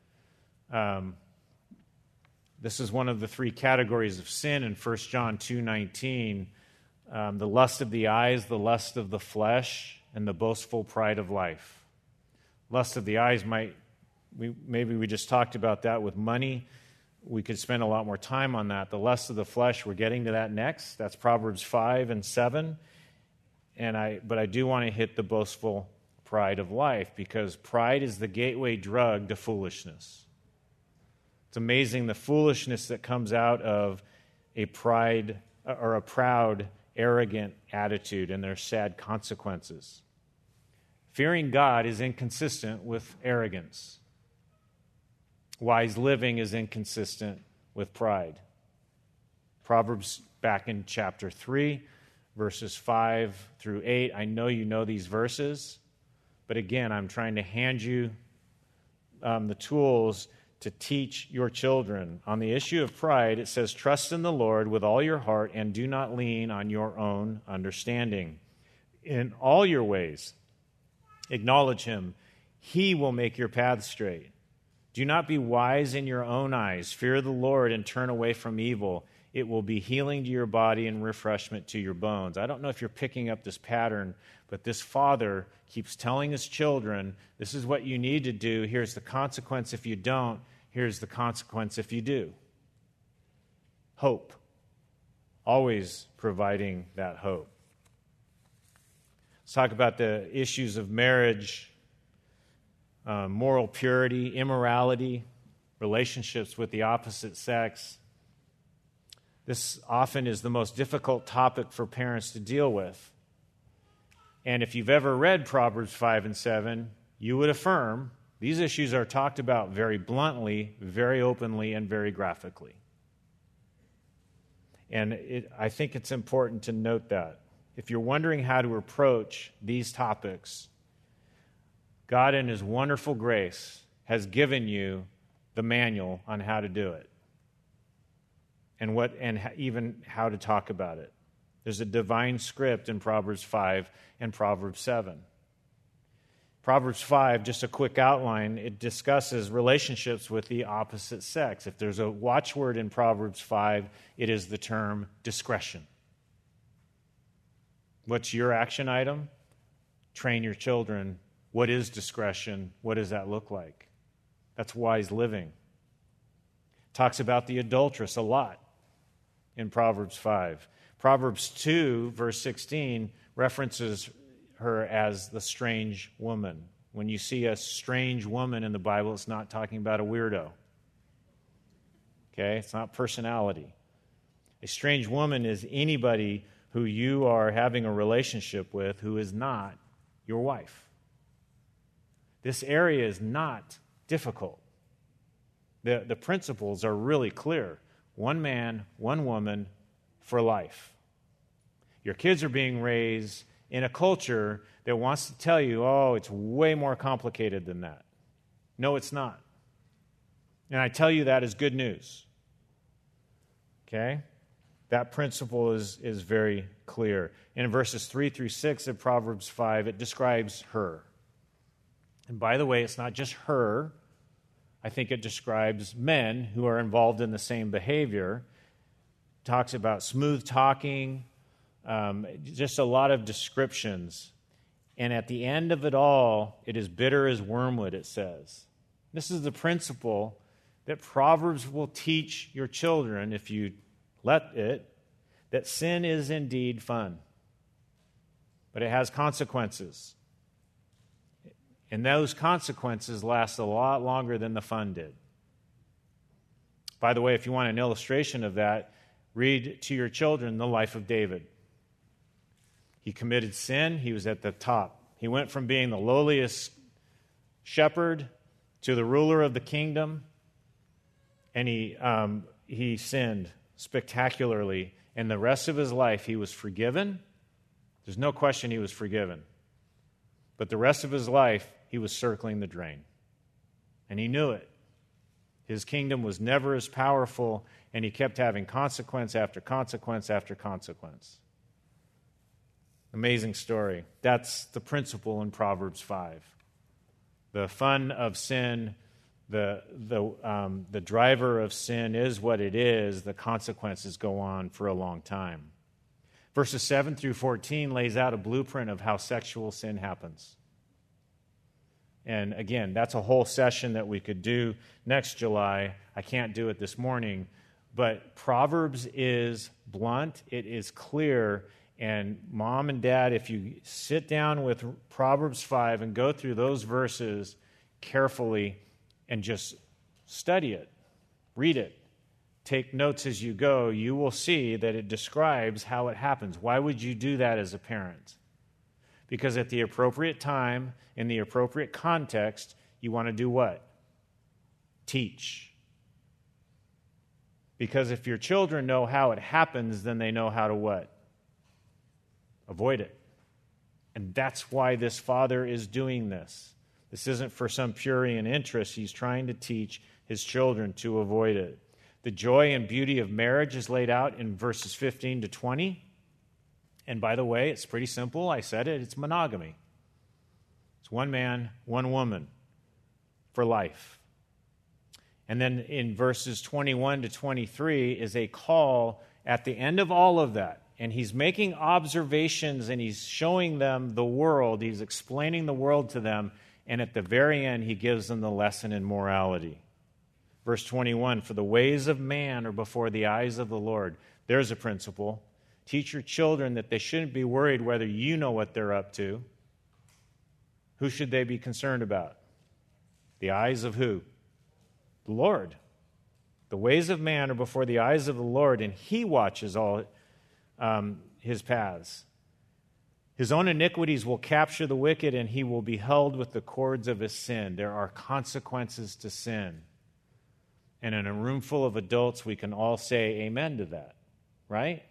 S1: This is one of the three categories of sin in 1 John 2:19. The lust of the eyes, the lust of the flesh, and the boastful pride of life. Lust of the eyes maybe we just talked about that with money. We could spend a lot more time on that. The lust of the flesh, we're getting to that next. That's Proverbs 5 and 7. But I do want to hit the boastful pride of life, because pride is the gateway drug to foolishness. It's amazing the foolishness that comes out of a proud, arrogant attitude, and their sad consequences. Fearing God is inconsistent with arrogance. Wise living is inconsistent with pride. Proverbs back in chapter 3, verses 5 through 8. I know you know these verses. But again, I'm trying to hand you the tools to teach your children. On the issue of pride, it says, trust in the Lord with all your heart and do not lean on your own understanding. In all your ways, acknowledge him. He will make your path straight. Do not be wise in your own eyes. Fear the Lord and turn away from evil. It will be healing to your body and refreshment to your bones. I don't know if you're picking up this pattern, but this father keeps telling his children, this is what you need to do. Here's the consequence if you don't. Here's the consequence if you do. Hope. Always providing that hope. Let's talk about the issues of marriage, moral purity, immorality, relationships with the opposite sex. This often is the most difficult topic for parents to deal with. And if you've ever read Proverbs 5 and 7, you would affirm these issues are talked about very bluntly, very openly, and very graphically. And I think it's important to note that. If you're wondering how to approach these topics, God in his wonderful grace has given you the manual on how to do it. And even how to talk about it. There's a divine script in Proverbs 5 and Proverbs 7. Proverbs 5, just a quick outline, it discusses relationships with the opposite sex. If there's a watchword in Proverbs 5, it is the term discretion. What's your action item? Train your children. What is discretion? What does that look like? That's wise living. Talks about the adulteress a lot in Proverbs 5. Proverbs 2, verse 16, references her as the strange woman. When you see a strange woman in the Bible, it's not talking about a weirdo. Okay? It's not personality. A strange woman is anybody who you are having a relationship with who is not your wife. This area is not difficult. The principles are really clear. One man, one woman for life. Your kids are being raised in a culture that wants to tell you, oh, it's way more complicated than that. No, it's not. And I tell you that as good news. Okay? That principle is very clear. In verses 3 through 6 of Proverbs 5, it describes her. And by the way, it's not just her. I think it describes men who are involved in the same behavior. It talks about smooth talking, just a lot of descriptions. And at the end of it all, it is bitter as wormwood, it says. This is the principle that Proverbs will teach your children, if you let it, that sin is indeed fun. But it has consequences. And those consequences last a lot longer than the fun did. By the way, if you want an illustration of that, read to your children the life of David. He committed sin. He was at the top. He went from being the lowliest shepherd to the ruler of the kingdom, and he sinned spectacularly. And the rest of his life, he was forgiven. There's no question he was forgiven. But the rest of his life, he was circling the drain. And he knew it. His kingdom was never as powerful, and he kept having consequence after consequence after consequence. Amazing story. That's the principle in Proverbs 5. The fun of sin, the driver of sin is what it is. The consequences go on for a long time. Verses 7 through 14 lays out a blueprint of how sexual sin happens. And again, that's a whole session that we could do next July. I can't do it this morning. But Proverbs is blunt. It is clear. And mom and dad, if you sit down with Proverbs 5 and go through those verses carefully and just study it, read it, take notes as you go, you will see that it describes how it happens. Why would you do that as a parent? Because at the appropriate time, in the appropriate context, you want to do what? Teach. Because if your children know how it happens, then they know how to what? Avoid it. And that's why this father is doing this. This isn't for some prurient interest. He's trying to teach his children to avoid it. The joy and beauty of marriage is laid out in verses 15 to 20. And by the way, it's pretty simple. I said it. It's monogamy. It's one man, one woman for life. And then in verses 21 to 23 is a call at the end of all of that. And he's making observations and he's showing them the world. He's explaining the world to them. And at the very end, he gives them the lesson in morality. Verse 21, for the ways of man are before the eyes of the Lord. There's a principle. Teach your children that they shouldn't be worried whether you know what they're up to. Who should they be concerned about? The eyes of who? The Lord. The ways of man are before the eyes of the Lord, and he watches all his paths. His own iniquities will capture the wicked, and he will be held with the cords of his sin. There are consequences to sin. And in a room full of adults, we can all say amen to that, right?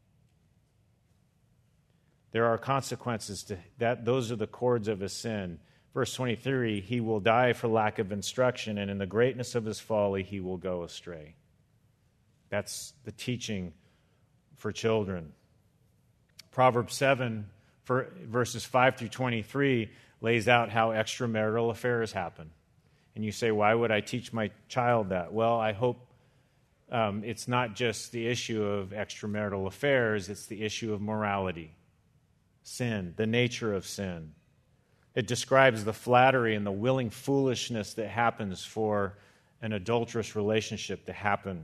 S1: There are consequences to that. Those are the cords of his sin. Verse 23, he will die for lack of instruction, and in the greatness of his folly, he will go astray. That's the teaching for children. Proverbs 7, verses 5 through 23, lays out how extramarital affairs happen. And you say, why would I teach my child that? Well, I hope it's not just the issue of extramarital affairs, it's the issue of morality, sin, the nature of sin. It describes the flattery and the willing foolishness that happens for an adulterous relationship to happen.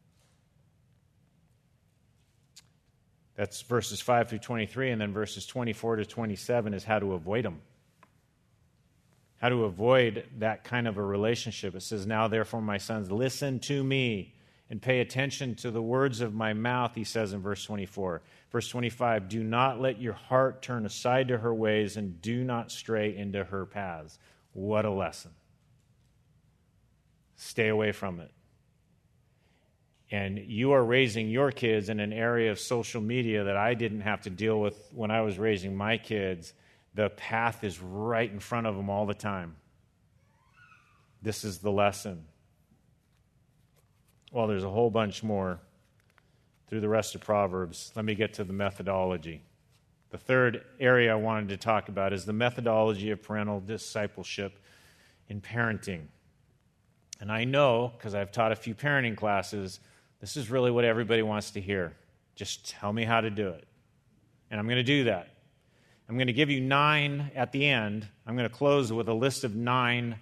S1: That's verses 5 through 23, and then verses 24 to 27 is how to avoid them. How to avoid that kind of a relationship. It says, now therefore, my sons, listen to me and pay attention to the words of my mouth, he says in verse 24. Verse 25, do not let your heart turn aside to her ways and do not stray into her paths. What a lesson. Stay away from it. and you are raising your kids in an area of social media that I didn't have to deal with when I was raising my kids, the path is right in front of them all the time. This is the lesson. Well, there's a whole bunch more through the rest of Proverbs. Let me get to the methodology. The third area I wanted to talk about is the methodology of parental discipleship in parenting. And I know, because I've taught a few parenting classes, this is really what everybody wants to hear. Just tell me how to do it. And I'm going to do that. I'm going to give you 9 at the end. I'm going to close with a list of 9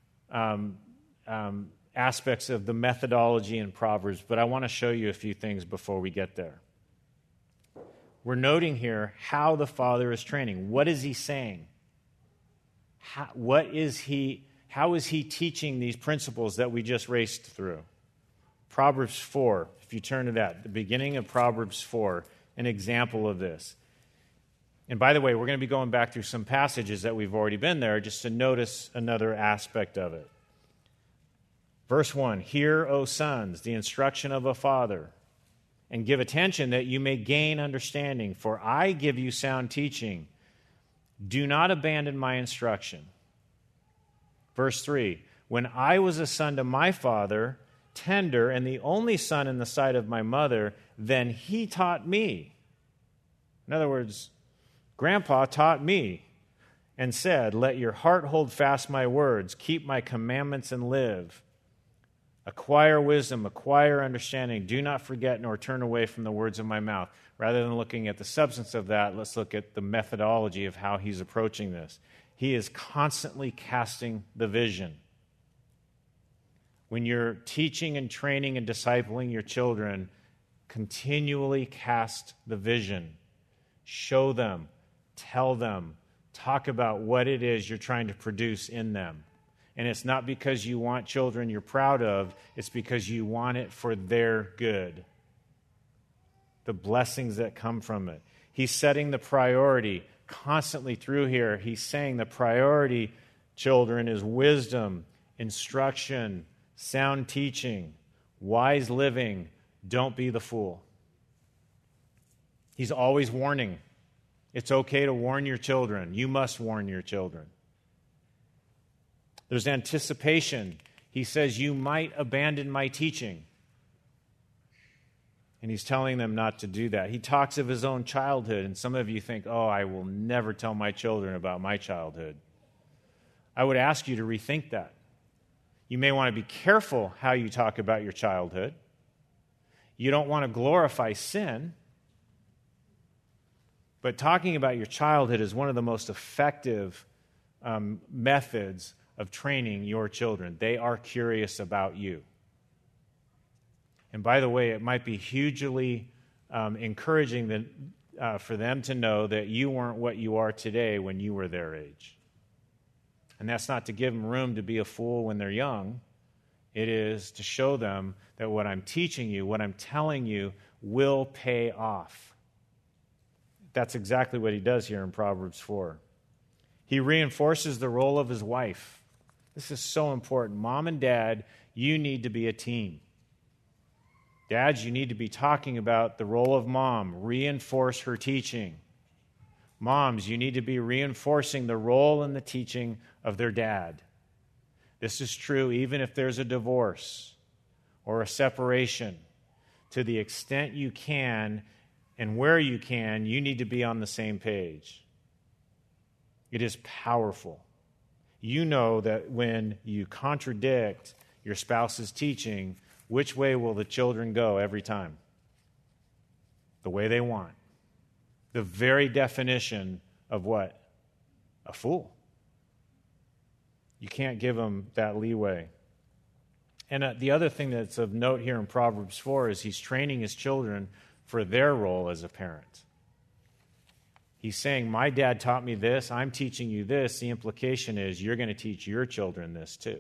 S1: aspects of the methodology in Proverbs, but I want to show you a few things before we get there. We're noting here how the Father is training. What is he saying? How is he teaching these principles that we just raced through? Proverbs 4, if you turn to that, the beginning of Proverbs 4, an example of this. And by the way, we're going to be going back through some passages that we've already been there just to notice another aspect of it. Verse 1, "Hear, O sons, the instruction of a father, and give attention that you may gain understanding, for I give you sound teaching. Do not abandon my instruction." Verse 3, "When I was a son to my father, tender, and the only son in the sight of my mother, then he taught me." In other words, Grandpa taught me and said, "Let your heart hold fast my words, keep my commandments and live. Acquire wisdom, acquire understanding. Do not forget nor turn away from the words of my mouth." Rather than looking at the substance of that, let's look at the methodology of how he's approaching this. He is constantly casting the vision. When you're teaching and training and discipling your children, continually cast the vision. Show them, tell them, talk about what it is you're trying to produce in them. And it's not because you want children you're proud of, it's because you want it for their good. The blessings that come from it. He's setting the priority constantly through here. He's saying the priority, children, is wisdom, instruction, sound teaching, wise living. Don't be the fool. He's always warning. It's okay to warn your children. You must warn your children. There's anticipation. He says, you might abandon my teaching. And he's telling them not to do that. He talks of his own childhood, and some of you think, oh, I will never tell my children about my childhood. I would ask you to rethink that. You may want to be careful how you talk about your childhood. You don't want to glorify sin. But talking about your childhood is one of the most effective methods of training your children. They are curious about you. And by the way, it might be hugely encouraging for them to know that you weren't what you are today when you were their age. And that's not to give them room to be a fool when they're young. It is to show them that what I'm teaching you, what I'm telling you, will pay off. That's exactly what he does here in Proverbs 4. He reinforces the role of his wife. This is so important. Mom and dad, you need to be a team. Dads, you need to be talking about the role of mom. Reinforce her teaching. Moms, you need to be reinforcing the role and the teaching of their dad. This is true even if there's a divorce or a separation. To the extent you can and where you can, you need to be on the same page. It is powerful. You know that when you contradict your spouse's teaching, which way will the children go every time? The way they want. The very definition of what? A fool. You can't give them that leeway. And the other thing that's of note here in Proverbs 4 is he's training his children for their role as a parent. He's saying, my dad taught me this, I'm teaching you this. The implication is you're going to teach your children this too.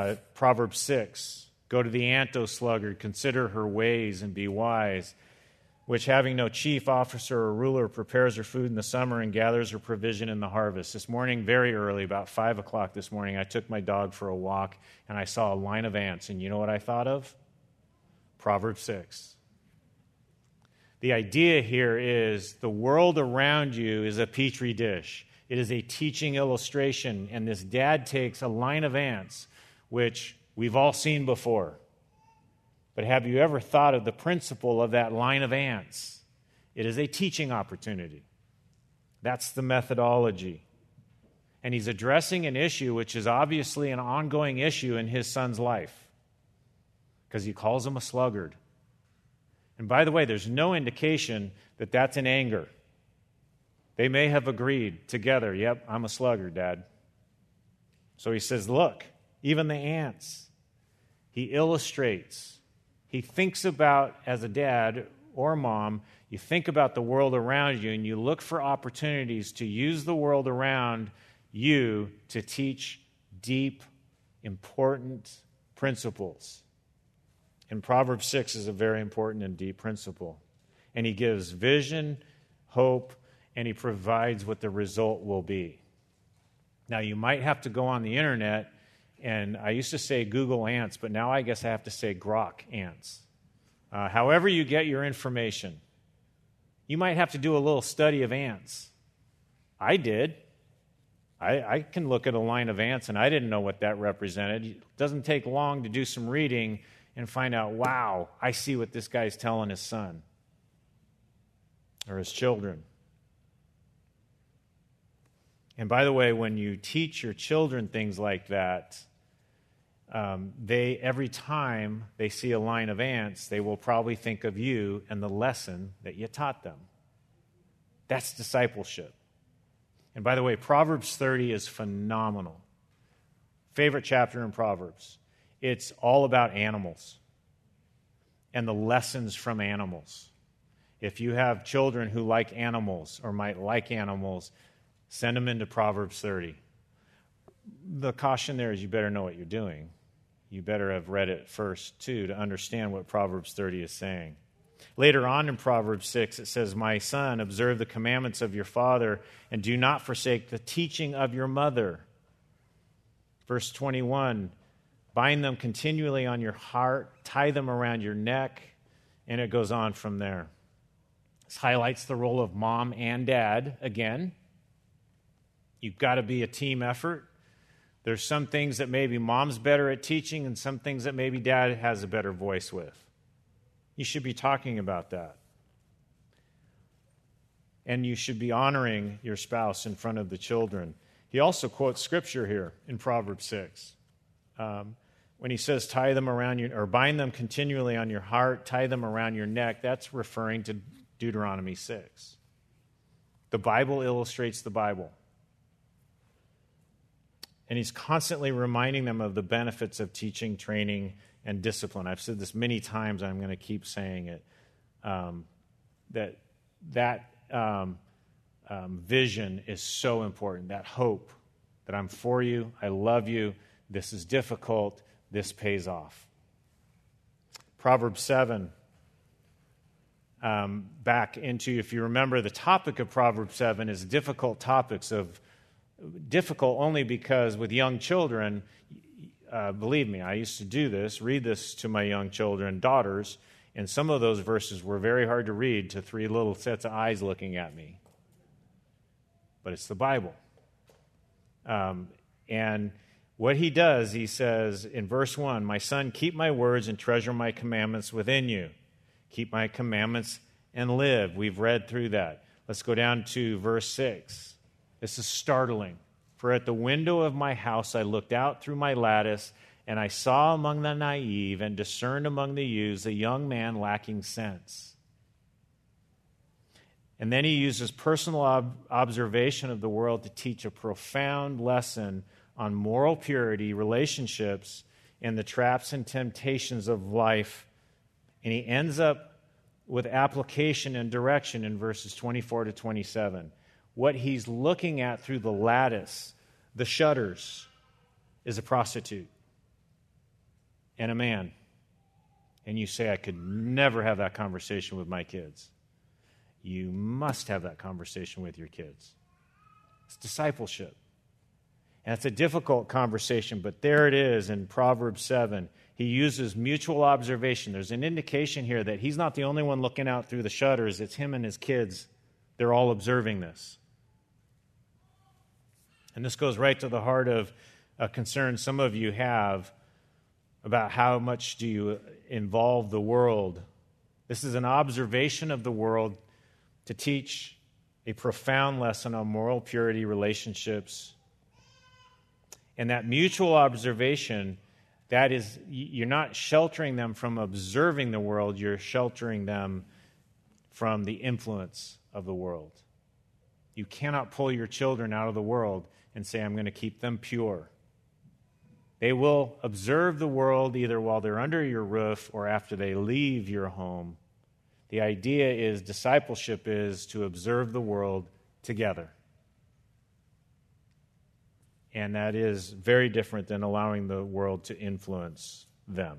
S1: Proverbs 6, go to the ant, O sluggard, consider her ways and be wise. which having no chief officer or ruler prepares her food in the summer and gathers her provision in the harvest. This morning, very early, about 5 o'clock this morning, I took my dog for a walk, and I saw a line of ants. And you know what I thought of? Proverbs 6. The idea here is the world around you is a petri dish. It is a teaching illustration, and this dad takes a line of ants, which we've all seen before. But have you ever thought of the principle of that line of ants? It is a teaching opportunity. That's the methodology. And he's addressing an issue which is obviously an ongoing issue in his son's life, because he calls him a sluggard. And by the way, there's no indication that that's in anger. They may have agreed together, yep, I'm a sluggard, Dad. So he says, look, even the ants. He illustrates. He thinks about, as a dad or mom, you think about the world around you and you look for opportunities to use the world around you to teach deep, important principles. And Proverbs 6 is a very important and deep principle. And he gives vision, hope, and he provides what the result will be. Now, you might have to go on the internet, and I used to say Google ants, but now I guess I have to say Grok ants. However you get your information, you might have to do a little study of ants. I did. I can look at a line of ants, and I didn't know what that represented. It doesn't take long to do some reading and find out, wow, I see what this guy's telling his son or his children. And by the way, when you teach your children things like that, every time they see a line of ants, they will probably think of you and the lesson that you taught them. That's discipleship. And by the way, Proverbs 30 is phenomenal. Favorite chapter in Proverbs. It's all about animals and the lessons from animals. If you have children who like animals or might like animals, send them into Proverbs 30. The caution there is you better know what you're doing. You better have read it first, too, to understand what Proverbs 30 is saying. Later on in Proverbs 6, it says, "My son, observe the commandments of your father, and do not forsake the teaching of your mother." Verse 21, "Bind them continually on your heart, tie them around your neck," and it goes on from there. This highlights the role of mom and dad again. You've got to be a team effort. There's some things that maybe mom's better at teaching and some things that maybe dad has a better voice with. You should be talking about that. And you should be honoring your spouse in front of the children. He also quotes scripture here in Proverbs 6. When he says tie them around you, or bind them continually on your heart, tie them around your neck, that's referring to Deuteronomy 6. The Bible illustrates the Bible. And he's constantly reminding them of the benefits of teaching, training, and discipline. I've said this many times, I'm going to keep saying it, that vision is so important, that hope, that I'm for you, I love you, this is difficult, this pays off. Proverbs 7, back into, if you remember, the topic of Proverbs 7 is difficult topics of difficult only because with young children, believe me, I used to do this, read this to my young children, daughters, and some of those verses were very hard to read to three little sets of eyes looking at me. But it's the Bible. And what he does, he says in verse 1, "My son, keep my words and treasure my commandments within you. Keep my commandments and live." We've read through that. Let's go down to verse 6. This is startling. "For at the window of my house I looked out through my lattice, and I saw among the naive and discerned among the youths a young man lacking sense." And then he uses personal observation of the world to teach a profound lesson on moral purity, relationships, and the traps and temptations of life. And he ends up with application and direction in verses 24 to 27. What he's looking at through the lattice, the shutters, is a prostitute and a man and you say, I could never have that conversation with my kids. You must have that conversation with your kids. It's discipleship. And it's a difficult conversation, but there it is in Proverbs 7. He uses mutual observation. There's an indication here that he's not the only one looking out through the shutters. It's him and his kids. They're all observing this. And this goes right to the heart of a concern some of you have about how much do you involve the world. This is an observation of the world to teach a profound lesson on moral purity, relationships. And that mutual observation, that is, you're not sheltering them from observing the world, you're sheltering them from the influence of the world. You cannot pull your children out of the world and say, I'm going to keep them pure. They will observe the world either while they're under your roof or after they leave your home. The idea is, discipleship is to observe the world together. And that is very different than allowing the world to influence them.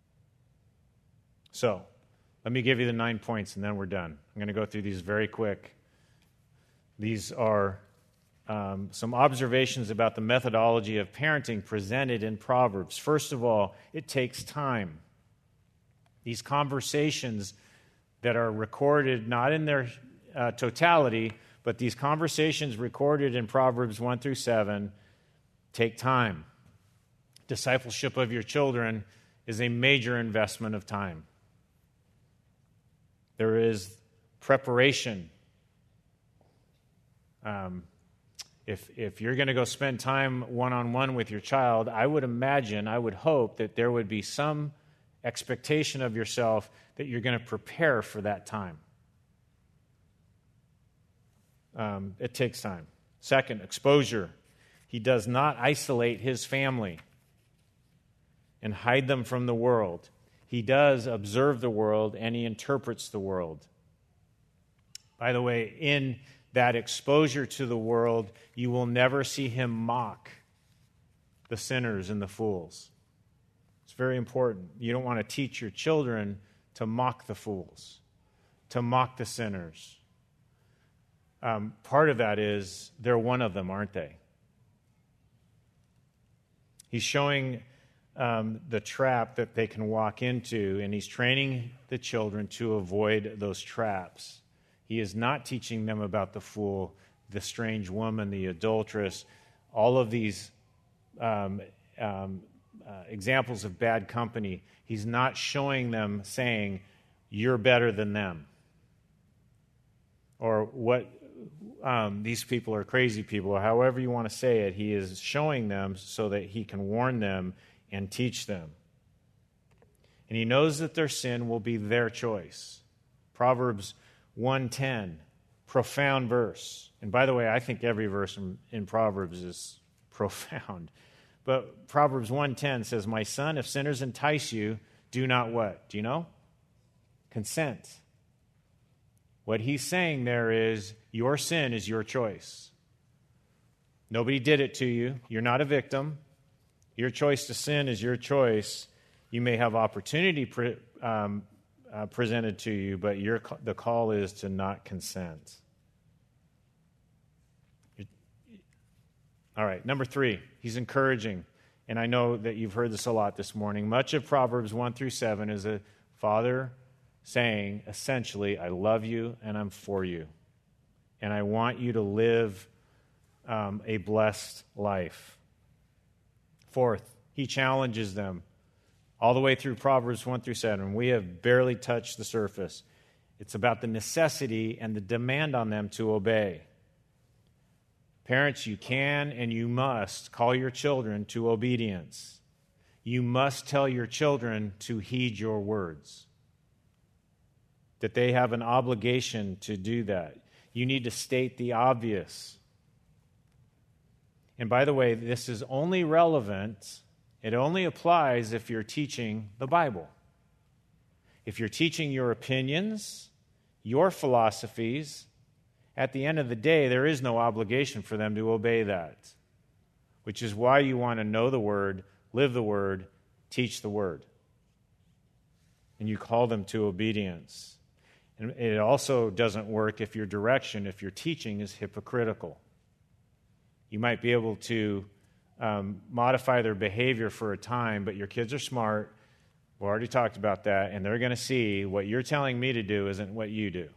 S1: So, let me give you the 9 points and then we're done. I'm going to go through these very quick. These are some observations about the methodology of parenting presented in Proverbs. First of all, it takes time. These conversations that are recorded, not in their totality, but these conversations recorded in Proverbs 1 through 7 take time. Discipleship of your children is a major investment of time. There is preparation. If you're going to go spend time one-on-one with your child, I would hope that there would be some expectation of yourself that you're going to prepare for that time. It takes time. Second, exposure. He does not isolate his family and hide them from the world. He does observe the world and he interprets the world. By the way, in that exposure to the world, you will never see him mock the sinners and the fools. It's very important. You don't want to teach your children to mock the fools, to mock the sinners. Part of that is they're one of them, aren't they? He's showing the trap that they can walk into, and he's training the children to avoid those traps. He is not teaching them about the fool, the strange woman, the adulteress, all of these examples of bad company. He's not showing them saying, you're better than them. Or what these people are crazy people, however you want to say it. He is showing them so that he can warn them and teach them. And he knows that their sin will be their choice. Proverbs 1:10, profound verse. And by the way, I think every verse in Proverbs is profound. But Proverbs 1:10 says, my son, if sinners entice you, do not what? Do you know? Consent. What he's saying there is, your sin is your choice. Nobody did it to you. You're not a victim. Your choice to sin is your choice. You may have opportunity presented to you, but the call is to not consent. All right, number 3, he's encouraging. And I know that you've heard this a lot this morning. Much of Proverbs 1 through 7 is a father saying, essentially, I love you and I'm for you. And I want you to live a blessed life. Fourth, he challenges them all the way through Proverbs 1 through 7. We have barely touched the surface. It's about the necessity and the demand on them to obey. Parents, you can and you must call your children to obedience. You must tell your children to heed your words, that they have an obligation to do that. You need to state the obvious. And by the way, this is only relevant, it only applies if you're teaching the Bible. If you're teaching your opinions, your philosophies, at the end of the day, there is no obligation for them to obey that, which is why you want to know the Word, live the Word, teach the Word. and you call them to obedience. And it also doesn't work if your direction, if your teaching is hypocritical. You might be able to modify their behavior for a time, but your kids are smart. We've already talked about that, and they're going to see what you're telling me to do isn't what you do.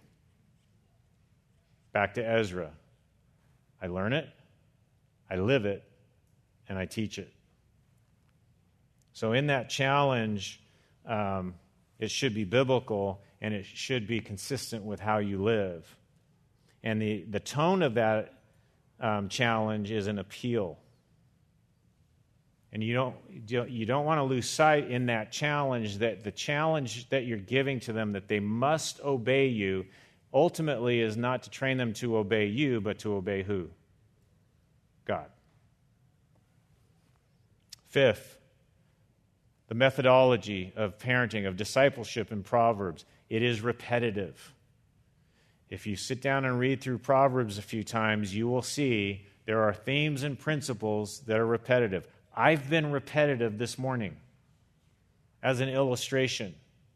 S1: Back to Ezra. I learn it, I live it, and I teach it. So in that challenge, it should be biblical, and it should be consistent with how you live. And the tone of that challenge is an appeal. And you don't want to lose sight in that challenge that the challenge that you're giving to them, that they must obey you, ultimately is not to train them to obey you, but to obey who? God. Fifth, the methodology of parenting, of discipleship in Proverbs. It is repetitive. If you sit down and read through Proverbs a few times, you will see there are themes and principles that are repetitive. I've been repetitive this morning as an illustration.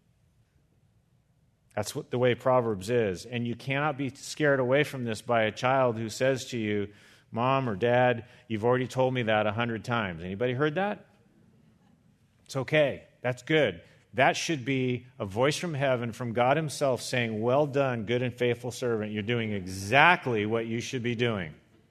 S1: That's what the way Proverbs is. And you cannot be scared away from this by a child who says to you, Mom or Dad, you've already told me that 100 times. Anybody heard that? It's okay. That's good. That should be a voice from heaven, from God himself, saying, well done, good and faithful servant. You're doing exactly what you should be doing.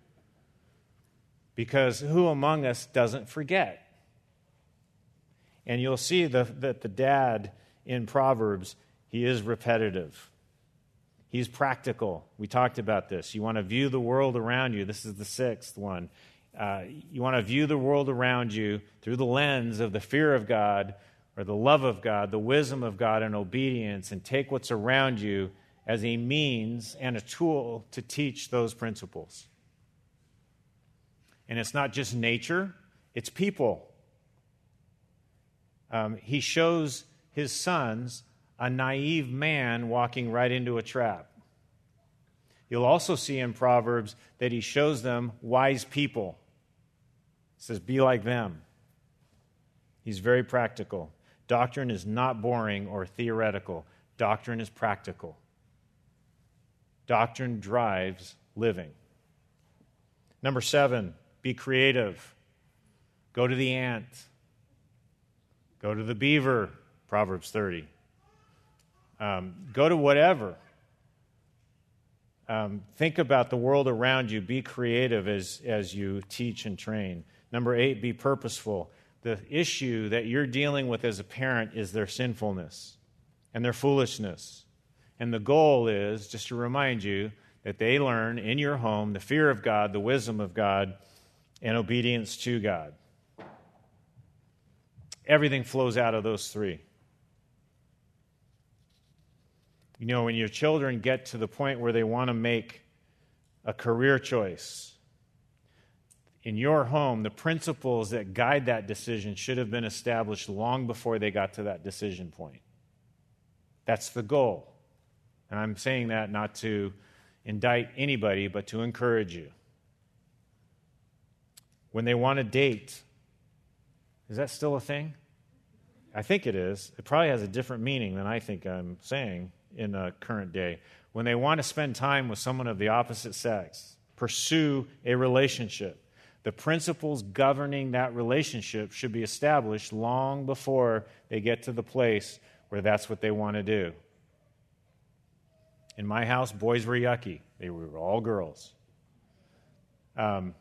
S1: Because who among us doesn't forget? And you'll see that the dad in Proverbs, he is repetitive. He's practical. We talked about this. You want to view the world around you. This is the sixth one. You want to view the world around you through the lens of the fear of God, or the love of God, the wisdom of God, and obedience, and take what's around you as a means and a tool to teach those principles. And it's not just nature, it's people. He shows his sons a naive man walking right into a trap. You'll also see in Proverbs that he shows them wise people. He says, be like them. He's very practical. Doctrine is not boring or theoretical. Doctrine is practical. Doctrine drives living. Number 7, be creative. Go to the ant. Go to the beaver, Proverbs 30. Go to whatever. Think about the world around you. Be creative as you teach and train. Number 8, be purposeful. The issue that you're dealing with as a parent is their sinfulness and their foolishness. And the goal is, just to remind you, that they learn in your home the fear of God, the wisdom of God, and obedience to God. Everything flows out of those three. You know, when your children get to the point where they want to make a career choice, in your home, the principles that guide that decision should have been established long before they got to that decision point. That's the goal. And I'm saying that not to indict anybody, but to encourage you. When they want to date, is that still a thing? I think it is. It probably has a different meaning than I think I'm saying in a current day. When they want to spend time with someone of the opposite sex, pursue a relationship, the principles governing that relationship should be established long before they get to the place where that's what they want to do. In my house, boys were yucky. They were all girls. But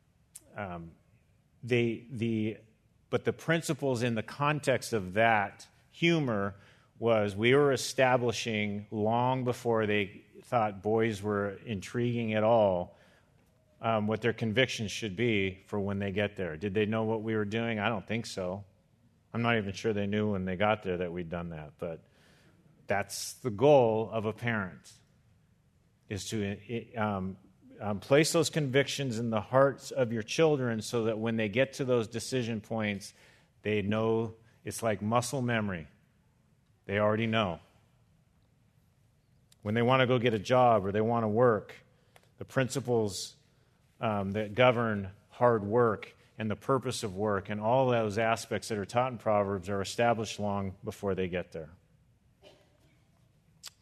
S1: the principles in the context of that humor was we were establishing long before they thought boys were intriguing at all what their convictions should be for when they get there. Did they know what we were doing? I don't think so. I'm not even sure they knew when they got there that we'd done that. But that's the goal of a parent, is to place those convictions in the hearts of your children so that when they get to those decision points, they know. It's like muscle memory. They already know. When they want to go get a job or they want to work, the principles that govern hard work and the purpose of work and all those aspects that are taught in Proverbs are established long before they get there.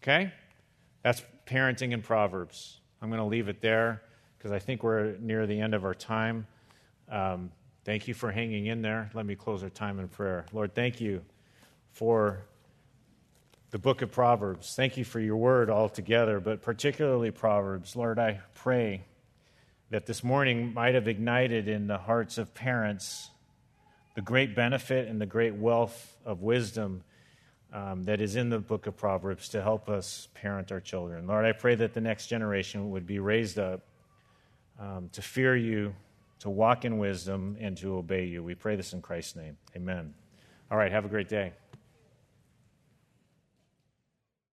S1: Okay? That's parenting in Proverbs. I'm going to leave it there because I think we're near the end of our time. Thank you for hanging in there. Let me close our time in prayer. Lord, thank you for the book of Proverbs. Thank you for your word altogether, but particularly Proverbs. Lord, I pray that this morning might have ignited in the hearts of parents the great benefit and the great wealth of wisdom that is in the book of Proverbs to help us parent our children. Lord, I pray that the next generation would be raised up to fear you, to walk in wisdom, and to obey you. We pray this in Christ's name. Amen. All right, have a great day.